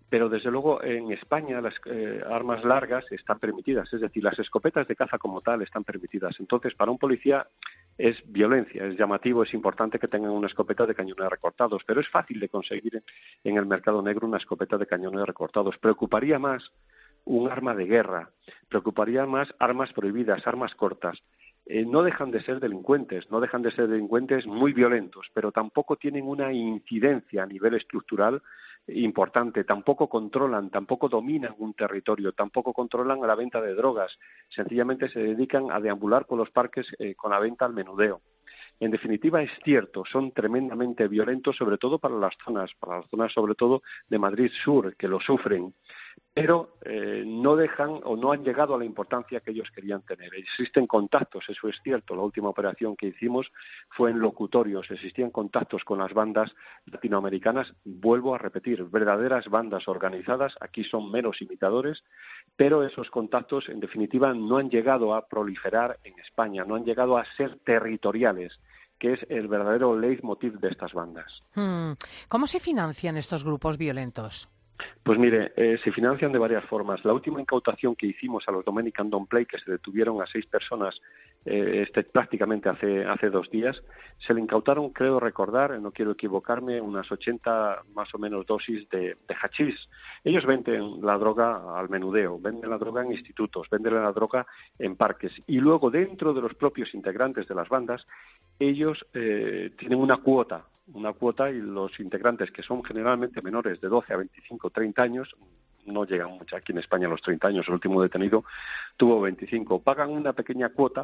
pero desde luego en España las eh, armas largas están permitidas, es decir, las escopetas de caza como tal están permitidas. Entonces, para un policía es violencia, es llamativo, es importante que tengan una escopeta de cañones recortados, pero es fácil de conseguir en el mercado negro una escopeta de cañones recortados. Preocuparía más un arma de guerra, preocuparía más armas prohibidas, armas cortas. Eh, no dejan de ser delincuentes, no dejan de ser delincuentes muy violentos, pero tampoco tienen una incidencia a nivel estructural importante, tampoco controlan, tampoco dominan un territorio, tampoco controlan la venta de drogas, sencillamente se dedican a deambular por los parques eh, con la venta al menudeo. En definitiva, es cierto, son tremendamente violentos, sobre todo para las zonas, para las zonas sobre todo de Madrid Sur, que lo sufren, pero eh, no dejan o no han llegado a la importancia que ellos querían tener. Existen contactos, eso es cierto, la última operación que hicimos fue en locutorios, existían contactos con las bandas latinoamericanas, vuelvo a repetir, verdaderas bandas organizadas, aquí son meros imitadores, pero esos contactos, en definitiva, no han llegado a proliferar en España, no han llegado a ser territoriales, que es el verdadero leitmotiv de estas bandas. Hmm. ¿Cómo se financian estos grupos violentos? Pues mire, eh, se financian de varias formas. La última incautación que hicimos a los Dominican Don't Play, que se detuvieron a seis personas eh, este, prácticamente hace, hace dos días, se le incautaron, creo recordar, no quiero equivocarme, unas ochenta más o menos dosis de, de hachís. Ellos venden la droga al menudeo, venden la droga en institutos, venden la droga en parques. Y luego, dentro de los propios integrantes de las bandas, ellos eh, tienen una cuota, una cuota y los integrantes, que son generalmente menores de doce a veinticinco, treinta años, no llegan mucho aquí en España a los treinta años, el último detenido tuvo veinticinco, pagan una pequeña cuota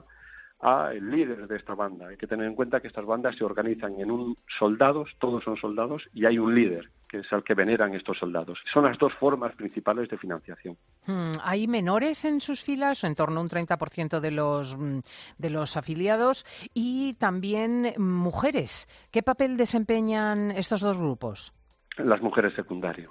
al líder de esta banda. Hay que tener en cuenta que estas bandas se organizan en un soldados, todos son soldados, y hay un líder, que es al que veneran estos soldados. Son las dos formas principales de financiación. Hmm, ¿hay menores en sus filas, en torno a un treinta por ciento de los, de los afiliados, y también mujeres? ¿Qué papel desempeñan estos dos grupos? Las mujeres secundario.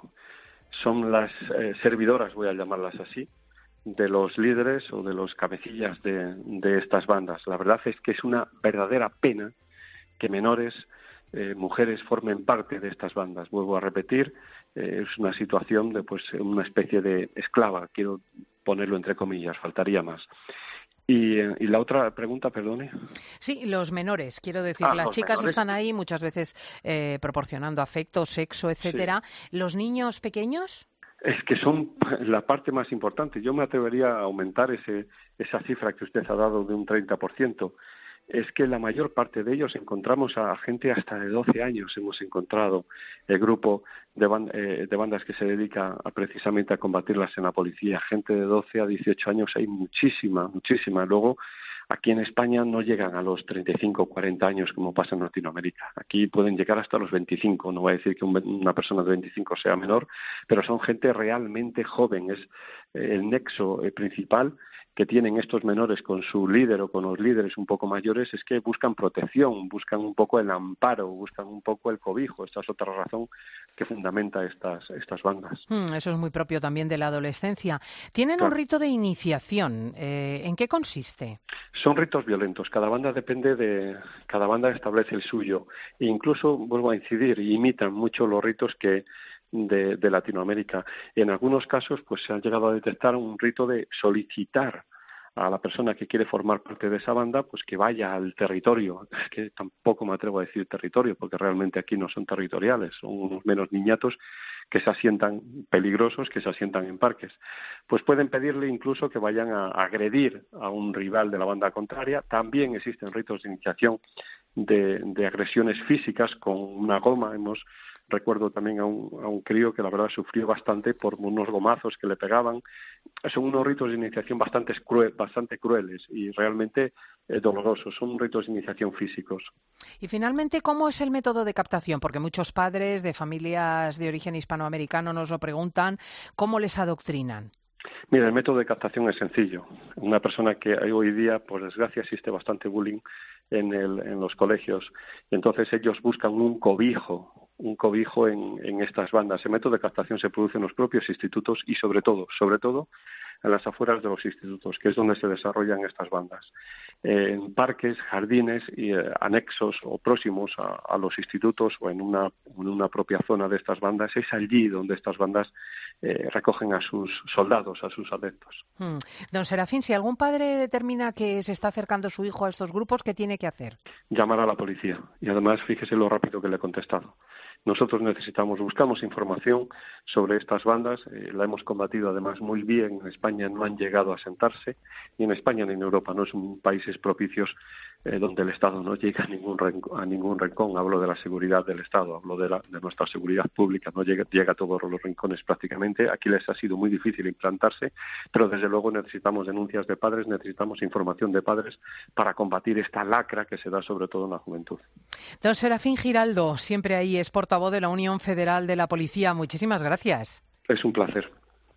Son las eh, servidoras, voy a llamarlas así, de los líderes o de los cabecillas de, de estas bandas. La verdad es que es una verdadera pena que menores, eh, mujeres formen parte de estas bandas. Vuelvo a repetir, eh, es una situación de pues una especie de esclava, quiero ponerlo entre comillas, faltaría más. Y, y la otra pregunta, perdone. Sí, los menores, quiero decir, ah, las chicas menores. Están ahí muchas veces eh, proporcionando afecto, sexo, etcétera. Sí. ¿Los niños pequeños? Es que son la parte más importante. Yo me atrevería a aumentar ese, esa cifra que usted ha dado de un treinta por ciento. Es que la mayor parte de ellos encontramos a gente hasta de doce años. Hemos encontrado el grupo de, band, eh, de bandas que se dedica a, precisamente a combatirlas en la policía. Gente de doce a dieciocho años hay muchísima, muchísima. Luego, aquí en España no llegan a los treinta y cinco o cuarenta años como pasa en Latinoamérica. Aquí pueden llegar hasta los veinticinco. No voy a decir que un, una persona de veinticinco sea menor, pero son gente realmente joven. Es eh, el nexo eh, principal que tienen estos menores con su líder o con los líderes un poco mayores es que buscan protección, buscan un poco el amparo, buscan un poco el cobijo. Esta es otra razón que fundamenta estas, estas bandas. Mm, eso es muy propio también de la adolescencia. Tienen claro. un rito de iniciación. Eh, ¿En qué consiste? Son ritos violentos. Cada banda depende de... Cada banda establece el suyo. E incluso, vuelvo a incidir, imitan mucho los ritos que De, de Latinoamérica. En algunos casos pues se ha llegado a detectar un rito de solicitar a la persona que quiere formar parte de esa banda pues que vaya al territorio. Es que tampoco me atrevo a decir territorio porque realmente aquí no son territoriales, son unos menos niñatos que se asientan peligrosos, que se asientan en parques. Pues pueden pedirle incluso que vayan a agredir a un rival de la banda contraria. También existen ritos de iniciación de, de agresiones físicas con una goma. Hemos Recuerdo también a un, a un crío que la verdad sufrió bastante por unos gomazos que le pegaban. Son unos ritos de iniciación bastante, cruel, bastante crueles y realmente eh, dolorosos. Son ritos de iniciación físicos. Y finalmente, ¿cómo es el método de captación? Porque muchos padres de familias de origen hispanoamericano nos lo preguntan. ¿Cómo les adoctrinan? Mira, el método de captación es sencillo. Una persona que hoy día, por desgracia, existe bastante bullying en, el, en los colegios. Y entonces ellos buscan un cobijo, un cobijo en, en estas bandas. El método de captación se produce en los propios institutos y sobre todo, sobre todo, en las afueras de los institutos, que es donde se desarrollan estas bandas. Eh, en parques, jardines y eh, anexos o próximos a, a los institutos o en una, en una propia zona de estas bandas, es allí donde estas bandas eh, recogen a sus soldados, a sus adeptos. Hmm. Don Serafín, si algún padre determina que se está acercando su hijo a estos grupos, ¿qué tiene que hacer? Llamar a la policía. Y además, fíjese lo rápido que le he contestado. Nosotros necesitamos, buscamos información sobre estas bandas, eh, la hemos combatido además muy bien. En España no han llegado a sentarse, ni en España ni en Europa, no son países propicios eh, donde el Estado no llega a ningún rincón, a ningún rincón. Hablo de la seguridad del Estado, hablo de, la, de nuestra seguridad pública, no llega, llega a todos los rincones prácticamente. Aquí les ha sido muy difícil implantarse, pero desde luego necesitamos denuncias de padres, necesitamos información de padres para combatir esta lacra que se da sobre todo en la juventud. Don Serafín Giraldo, siempre ahí, es portavoz de la Unión Federal de la Policía. Muchísimas gracias. Es un placer.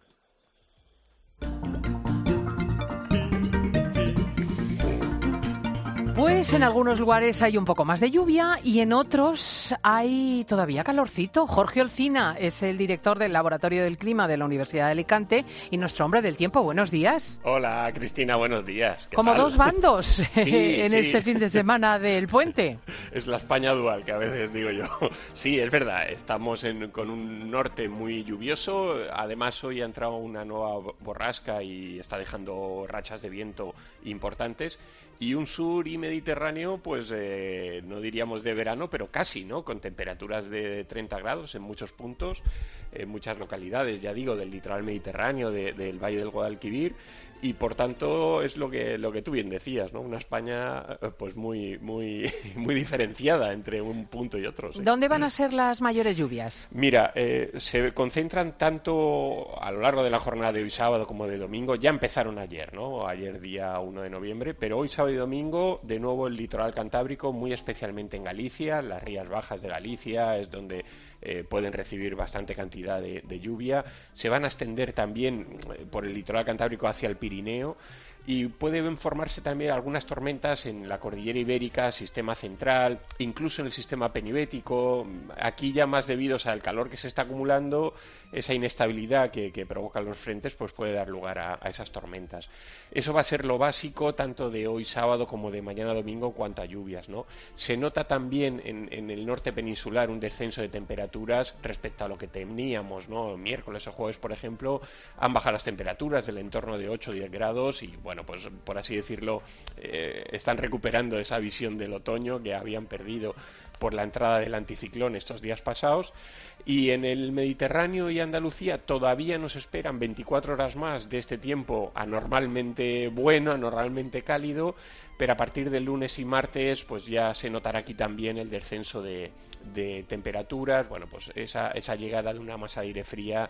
Pues en algunos lugares hay un poco más de lluvia y en otros hay todavía calorcito. Jorge Olcina es el director del Laboratorio del Clima de la Universidad de Alicante y nuestro hombre del tiempo. Buenos días. Hola, Cristina, buenos días. Como tal? dos bandos sí, en sí. este fin de semana del puente. Es la España dual, que a veces digo yo. Sí, es verdad, estamos en, con un norte muy lluvioso. Además, hoy ha entrado una nueva borrasca y está dejando rachas de viento importantes. Y un sur y mediterráneo, pues eh, no diríamos de verano, pero casi, ¿no? Con temperaturas de treinta grados en muchos puntos, en muchas localidades, ya digo, del litoral mediterráneo, de, del Valle del Guadalquivir. Y por tanto es lo que lo que tú bien decías, ¿no? Una España pues muy muy muy diferenciada entre un punto y otro. ¿Sí? ¿Dónde van a ser las mayores lluvias? Mira, eh, se concentran tanto a lo largo de la jornada de hoy sábado como de domingo. Ya empezaron ayer, ¿no? Ayer día uno de noviembre, pero hoy sábado y domingo de nuevo el litoral cantábrico, muy especialmente en Galicia, las Rías Bajas de Galicia es donde eh, pueden recibir bastante cantidad de, de lluvia. Se van a extender también eh, por el litoral cantábrico hacia el Pirineo y pueden formarse también algunas tormentas en la cordillera ibérica, sistema central, incluso en el sistema penibético, aquí ya más debidos al calor que se está acumulando, esa inestabilidad que, que provocan los frentes pues puede dar lugar a, a esas tormentas. Eso va a ser lo básico tanto de hoy sábado como de mañana domingo en cuanto a lluvias, ¿no? Se nota también en, en el norte peninsular un descenso de temperaturas respecto a lo que teníamos, ¿no? Miércoles o jueves, por ejemplo, han bajado las temperaturas del entorno de ocho a diez grados y bueno, pues por así decirlo, eh, están recuperando esa visión del otoño que habían perdido por la entrada del anticiclón estos días pasados. Y en el Mediterráneo y Andalucía todavía nos esperan veinticuatro horas más de este tiempo anormalmente bueno, anormalmente cálido, pero a partir del lunes y martes pues ya se notará aquí también el descenso de, de temperaturas, bueno, pues esa, esa llegada de una masa de aire fría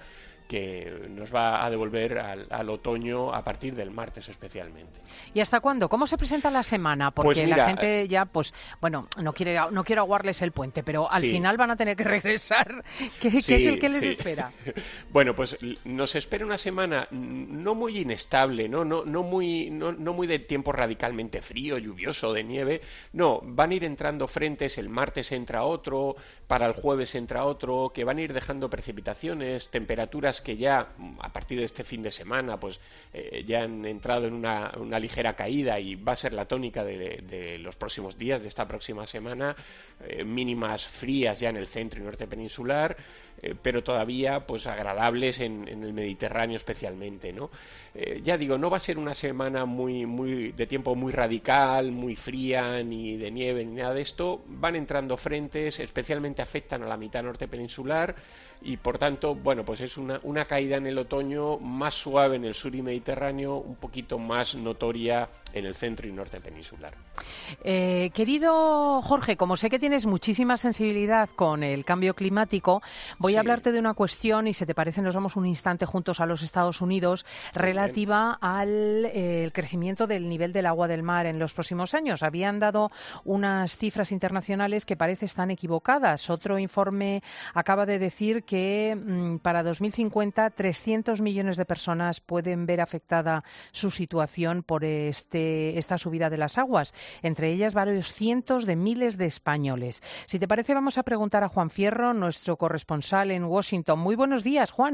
que nos va a devolver al, al otoño a partir del martes especialmente. ¿Y hasta cuándo? ¿Cómo se presenta la semana? Porque pues mira, la gente ya, pues, bueno, no quiere, no quiero aguarles el puente, pero al sí. final van a tener que regresar. ¿Qué, sí, ¿qué es el que les sí. espera? Bueno, pues nos espera una semana no muy inestable, no, no, no muy, no, no muy de tiempo radicalmente frío, lluvioso, de nieve. No, van a ir entrando frentes. El martes entra otro, para el jueves entra otro, que van a ir dejando precipitaciones, temperaturas que ya a partir de este fin de semana pues eh, ya han entrado en una, una ligera caída y va a ser la tónica de, de los próximos días, de esta próxima semana, eh, mínimas frías ya en el centro y norte peninsular, eh, pero todavía pues agradables en, en el Mediterráneo especialmente, ¿no? Eh, ya digo, no va a ser una semana muy, muy de tiempo muy radical, muy fría, ni de nieve, ni nada de esto. Van entrando frentes, especialmente afectan a la mitad norte peninsular y por tanto, bueno, pues es una, una caída en el otoño más suave en el sur y mediterráneo, un poquito más notoria en el centro y norte peninsular. Eh, querido Jorge, como sé que tienes muchísima sensibilidad con el cambio climático, voy sí. a hablarte de una cuestión y, si te parece, nos vamos un instante juntos a los Estados Unidos relativa al eh, el crecimiento del nivel del agua del mar en los próximos años. Habían dado unas cifras internacionales que parece están equivocadas. Otro informe acaba de decir que mmm, para dos mil cincuenta trescientos millones de personas pueden ver afectada su situación por este, esta subida de las aguas, entre ellas varios cientos de miles de españoles. Si te parece, vamos a preguntar a Juan Fierro, nuestro corresponsal en Washington. Muy buenos días, Juan.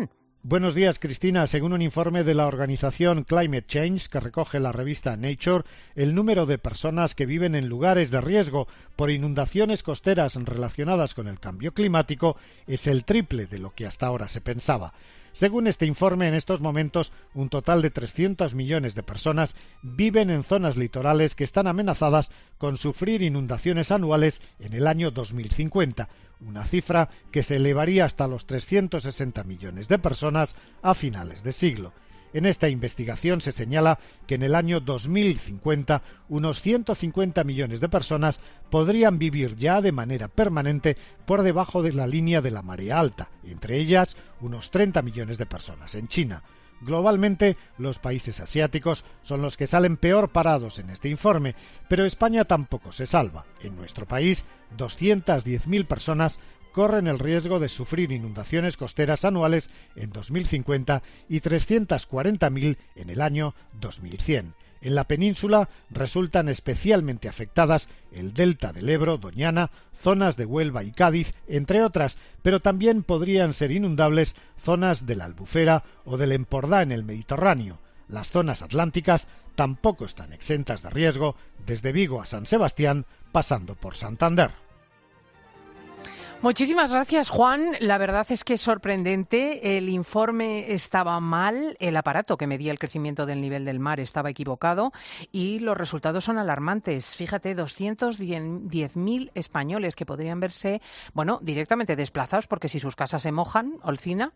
Buenos días, Cristina. Según un informe de la organización Climate Change que recoge la revista Nature, el número de personas que viven en lugares de riesgo por inundaciones costeras relacionadas con el cambio climático es el triple de lo que hasta ahora se pensaba. Según este informe, en estos momentos, un total de trescientos millones de personas viven en zonas litorales que están amenazadas con sufrir inundaciones anuales en el año dos mil cincuenta, una cifra que se elevaría hasta los trescientos sesenta millones de personas a finales de siglo. En esta investigación se señala que en el año dos mil cincuenta unos ciento cincuenta millones de personas podrían vivir ya de manera permanente por debajo de la línea de la marea alta, entre ellas unos treinta millones de personas en China. Globalmente, los países asiáticos son los que salen peor parados en este informe, pero España tampoco se salva. En nuestro país, doscientas diez mil personas corren el riesgo de sufrir inundaciones costeras anuales en dos mil cincuenta y trescientas cuarenta mil en el año dos mil cien. En la península resultan especialmente afectadas el delta del Ebro, Doñana, zonas de Huelva y Cádiz, entre otras, pero también podrían ser inundables zonas de la Albufera o del Empordà en el Mediterráneo. Las zonas atlánticas tampoco están exentas de riesgo, desde Vigo a San Sebastián, pasando por Santander. Muchísimas gracias, Juan. La verdad es que es sorprendente. El informe estaba mal, el aparato que medía el crecimiento del nivel del mar estaba equivocado y los resultados son alarmantes. Fíjate, doscientos diez mil españoles que podrían verse, bueno, directamente desplazados porque si sus casas se mojan, Olcina.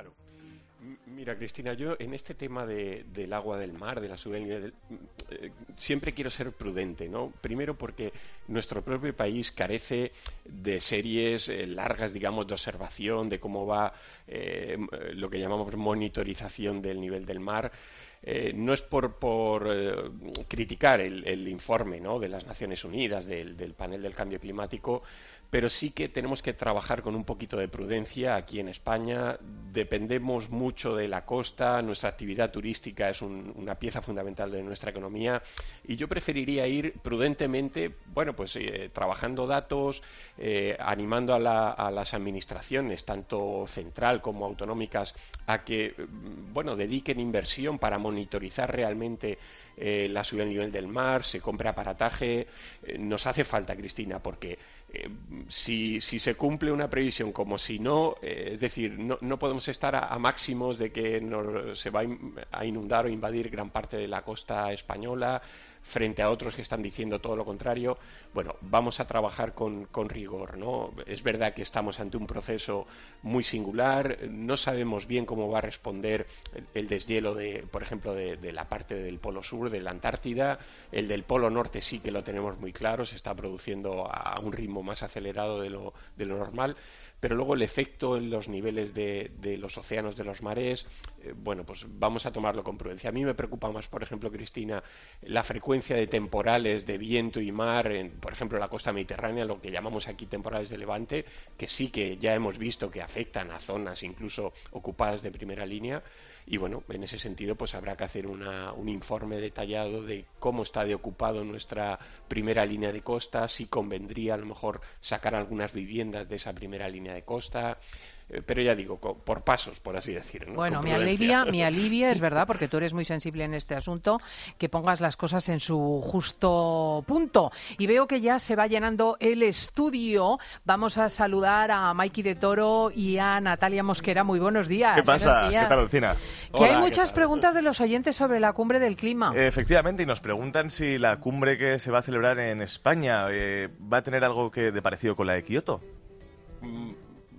Mira, Cristina, yo en este tema de, del agua del mar, de la subida del nivel, eh, siempre quiero ser prudente, ¿no? Primero porque nuestro propio país carece de series eh, largas, digamos, de observación de cómo va eh, lo que llamamos monitorización del nivel del mar. Eh, no es por, por eh, criticar el, el informe, ¿no?, de las Naciones Unidas, del, del panel del cambio climático, pero sí que tenemos que trabajar con un poquito de prudencia aquí en España. Dependemos mucho de la costa, nuestra actividad turística es un, una pieza fundamental de nuestra economía y yo preferiría ir prudentemente, bueno, pues eh, trabajando datos, eh, animando a, la, a las administraciones, tanto central como autonómicas, a que, bueno, dediquen inversión para monitorizar realmente eh, la subida del nivel del mar, se compre aparataje. Eh, nos hace falta, Cristina, porque Eh, si, si se cumple una previsión como si no, eh, es decir, no, no podemos estar a, a máximos de que nos, se va a inundar o invadir gran parte de la costa española frente a otros que están diciendo todo lo contrario. Bueno, vamos a trabajar con, con rigor, ¿no? Es verdad que estamos ante un proceso muy singular, no sabemos bien cómo va a responder el, el deshielo, de, por ejemplo, de, de la parte del Polo Sur, de la Antártida. El del Polo Norte sí que lo tenemos muy claro, se está produciendo a un ritmo más acelerado de lo, de lo normal, pero luego el efecto en los niveles de, de los océanos, de los mares, eh, bueno, pues vamos a tomarlo con prudencia. A mí me preocupa más, por ejemplo, Cristina, la frecuencia de temporales de viento y mar, en, por ejemplo, en la costa mediterránea, lo que llamamos aquí temporales de levante, que sí que ya hemos visto que afectan a zonas incluso ocupadas de primera línea. Y bueno, en ese sentido pues habrá que hacer una, un informe detallado de cómo está de ocupado nuestra primera línea de costa, si convendría a lo mejor sacar algunas viviendas de esa primera línea de costa. Pero ya digo, por pasos, por así decirlo, ¿no? Bueno, me alivia, me alivia, es verdad, porque tú eres muy sensible en este asunto, que pongas las cosas en su justo punto. Y veo que ya se va llenando el estudio. Vamos a saludar a Maiki de Toro y a Natalia Mosquera. Muy buenos días. ¿Qué pasa? ¿Qué tal, Lucina? Que Hola, hay muchas preguntas de los oyentes sobre la cumbre del clima. Eh, efectivamente, y nos preguntan si la cumbre que se va a celebrar en España eh, va a tener algo que de parecido con la de Kioto. Mm.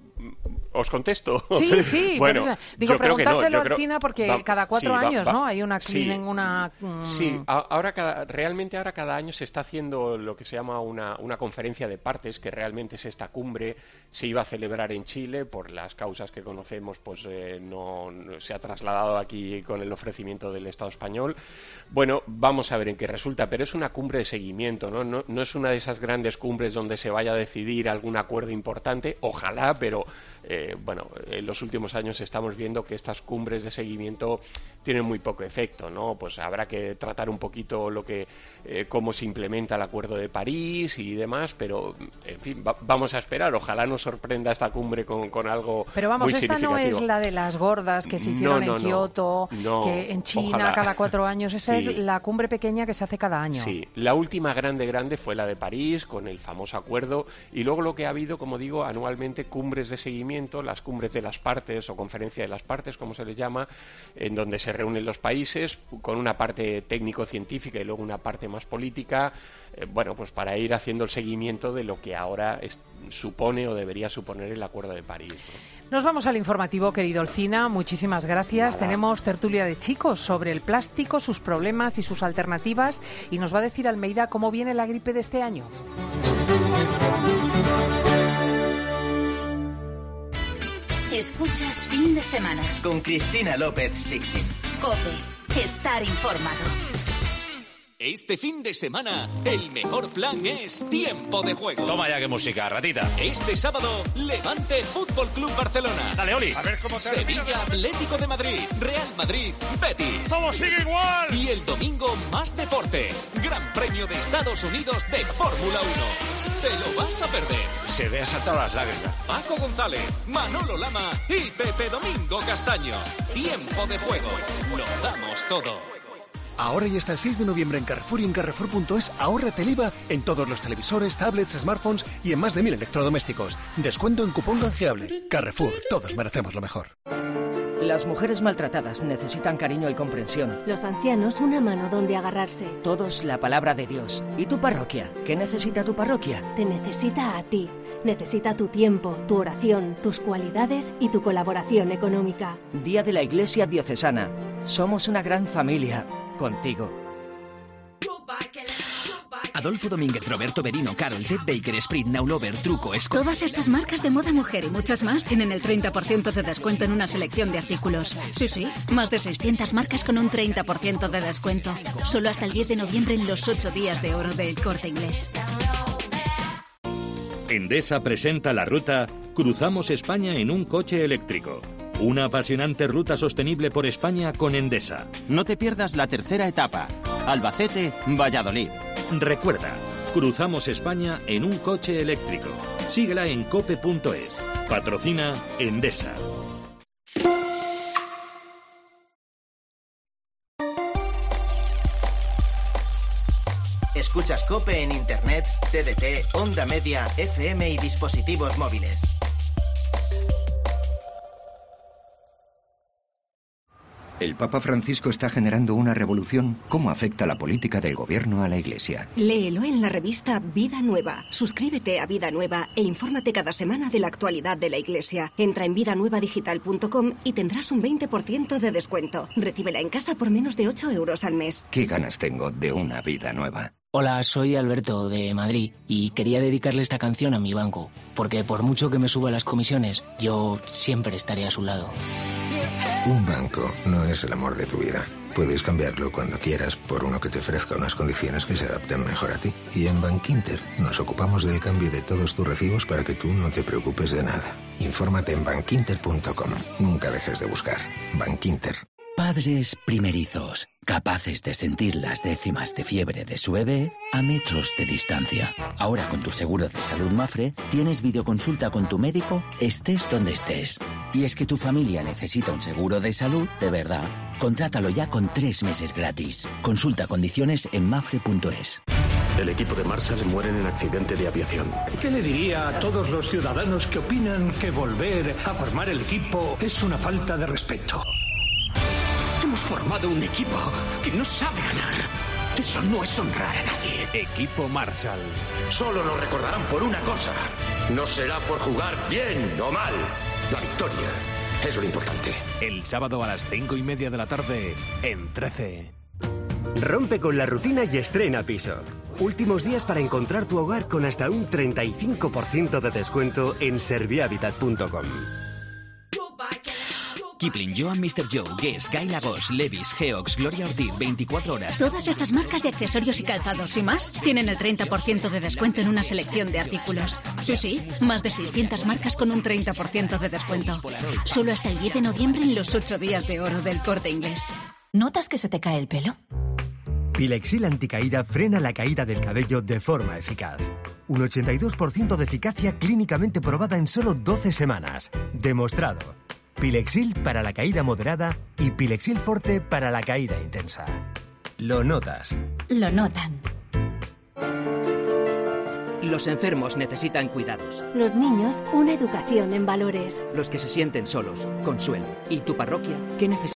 ¿Os contesto? Sí, sí. Bueno, pero, digo, preguntárselo al Cina porque va, cada cuatro sí, años, va, va, ¿no? Hay una sí, clean, una... Um... Sí, ahora cada, realmente ahora cada año se está haciendo lo que se llama una, una conferencia de partes, que realmente es esta cumbre. Se iba a celebrar en Chile, por las causas que conocemos, pues eh, no, no se ha trasladado aquí con el ofrecimiento del Estado español. Bueno, vamos a ver en qué resulta, pero es una cumbre de seguimiento, ¿no? No, no es una de esas grandes cumbres donde se vaya a decidir algún acuerdo importante, ojalá, pero... Eh, bueno, en los últimos años estamos viendo que estas cumbres de seguimiento tienen muy poco efecto, ¿no? Pues habrá que tratar un poquito lo que eh, cómo se implementa el Acuerdo de París y demás, pero en fin, va, vamos a esperar. Ojalá nos sorprenda esta cumbre con, con algo Pero vamos, muy esta no es la de las gordas que se hicieron no, no, en Kioto, no, que en China ojalá. cada cuatro años. Esta Sí. es la cumbre pequeña que se hace cada año. Sí, la última grande, grande fue la de París, con el famoso acuerdo, y luego lo que ha habido, como digo, anualmente cumbres de seguimiento, las cumbres de las partes, o conferencia de las partes, como se les llama, en donde se reúnen los países, con una parte técnico-científica y luego una parte más política, eh, bueno, pues para ir haciendo el seguimiento de lo que ahora es, supone o debería suponer el Acuerdo de París, ¿no? Nos vamos al informativo, querido Olcina. Muchísimas gracias. Nada. Tenemos tertulia de chicos sobre el plástico, sus problemas y sus alternativas. Y nos va a decir Almeida cómo viene la gripe de este año. Escuchas Fin de Semana. Con Cristina López Lichting. COPE. Estar informado. Este fin de semana, el mejor plan es Tiempo de Juego. Toma ya que música, ratita. Este sábado, Levante Fútbol Club Barcelona. Dale, Oli. A ver cómo Sevilla Atlético de Madrid. Real Madrid Betis. ¡Todo sigue igual! Y el domingo, más deporte. Gran Premio de Estados Unidos de Fórmula uno. ¿Te lo vas a perder? Se ve saltado las lágrimas. Paco González, Manolo Lama y Pepe Domingo Castaño. Tiempo de Juego. Lo damos todo. Ahora y hasta el seis de noviembre en Carrefour y en Carrefour punto es, ahórrate el I V A en todos los televisores, tablets, smartphones y en más de mil electrodomésticos. Descuento en cupón canjeable. Carrefour, todos merecemos lo mejor. Las mujeres maltratadas necesitan cariño y comprensión. Los ancianos una mano donde agarrarse. Todos la palabra de Dios. ¿Y tu parroquia? ¿Qué necesita tu parroquia? Te necesita a ti. Necesita tu tiempo, tu oración, tus cualidades y tu colaboración económica. Día de la Iglesia Diocesana. Somos una gran familia. Contigo. Adolfo Domínguez, Roberto Berino, Carol, Ted Baker, Sprint, Now Lover, Truco, Esco. Todas estas marcas de moda mujer y muchas más tienen el treinta por ciento de descuento en una selección de artículos. Sí, sí, más de seiscientas marcas con un treinta por ciento de descuento. Solo hasta el diez de noviembre en los ocho días de oro del Corte Inglés. Endesa presenta la ruta Cruzamos España en un coche eléctrico. Una apasionante ruta sostenible por España con Endesa. No te pierdas la tercera etapa. Albacete, Valladolid. Recuerda, cruzamos España en un coche eléctrico. Síguela en cope punto es. Patrocina Endesa. Escuchas COPE en Internet, T D T, Onda Media, F M y dispositivos móviles. El Papa Francisco está generando una revolución. ¿Cómo afecta la política del gobierno a la Iglesia? Léelo en la revista Vida Nueva. Suscríbete a Vida Nueva e infórmate cada semana de la actualidad de la Iglesia. Entra en vida nueva digital punto com y tendrás un veinte por ciento de descuento. Recíbela en casa por menos de ocho euros al mes. ¿Qué ganas tengo de una vida nueva? Hola, soy Alberto de Madrid y quería dedicarle esta canción a mi banco, porque por mucho que me suba las comisiones, yo siempre estaré a su lado. Un banco no es el amor de tu vida. Puedes cambiarlo cuando quieras por uno que te ofrezca unas condiciones que se adapten mejor a ti. Y en Bankinter nos ocupamos del cambio de todos tus recibos para que tú no te preocupes de nada. Infórmate en bankinter punto com. Nunca dejes de buscar. Bankinter. Padres primerizos, capaces de sentir las décimas de fiebre de su bebé a metros de distancia. Ahora con tu seguro de salud Mafre, tienes videoconsulta con tu médico, estés donde estés. Y es que tu familia necesita un seguro de salud de verdad. Contrátalo ya con tres meses gratis. Consulta condiciones en mafre punto es. El equipo de Marshalls mueren en accidente de aviación. ¿Qué le diría a todos los ciudadanos que opinan que volver a formar el equipo es una falta de respeto? Hemos formado un equipo que no sabe ganar. Eso no es honrar a nadie. Equipo Marshall. Solo nos recordarán por una cosa. No será por jugar bien o mal. La victoria es lo importante. El sábado a las cinco y media de la tarde en trece. Rompe con la rutina y estrena piso. Últimos días para encontrar tu hogar con hasta un treinta y cinco por ciento de descuento en servihabitat punto com. Kipling, Joan mister Joe, Guess, Guy Lagos, Levi's, Geox, Gloria Ortiz, veinticuatro horas. Todas estas marcas de accesorios y calzados y más tienen el treinta por ciento de descuento en una selección de artículos. Sí, sí, más de seiscientas marcas con un treinta por ciento de descuento. Solo hasta el diez de noviembre en los ocho días de oro del Corte Inglés. ¿Notas que se te cae el pelo? Pilexil Anticaída frena la caída del cabello de forma eficaz. Un ochenta y dos por ciento de eficacia clínicamente probada en solo doce semanas. Demostrado. Pilexil para la caída moderada y Pilexil Forte para la caída intensa. Lo notas. Lo notan. Los enfermos necesitan cuidados. Los niños, una educación en valores. Los que se sienten solos, consuelo. ¿Y tu parroquia qué necesita?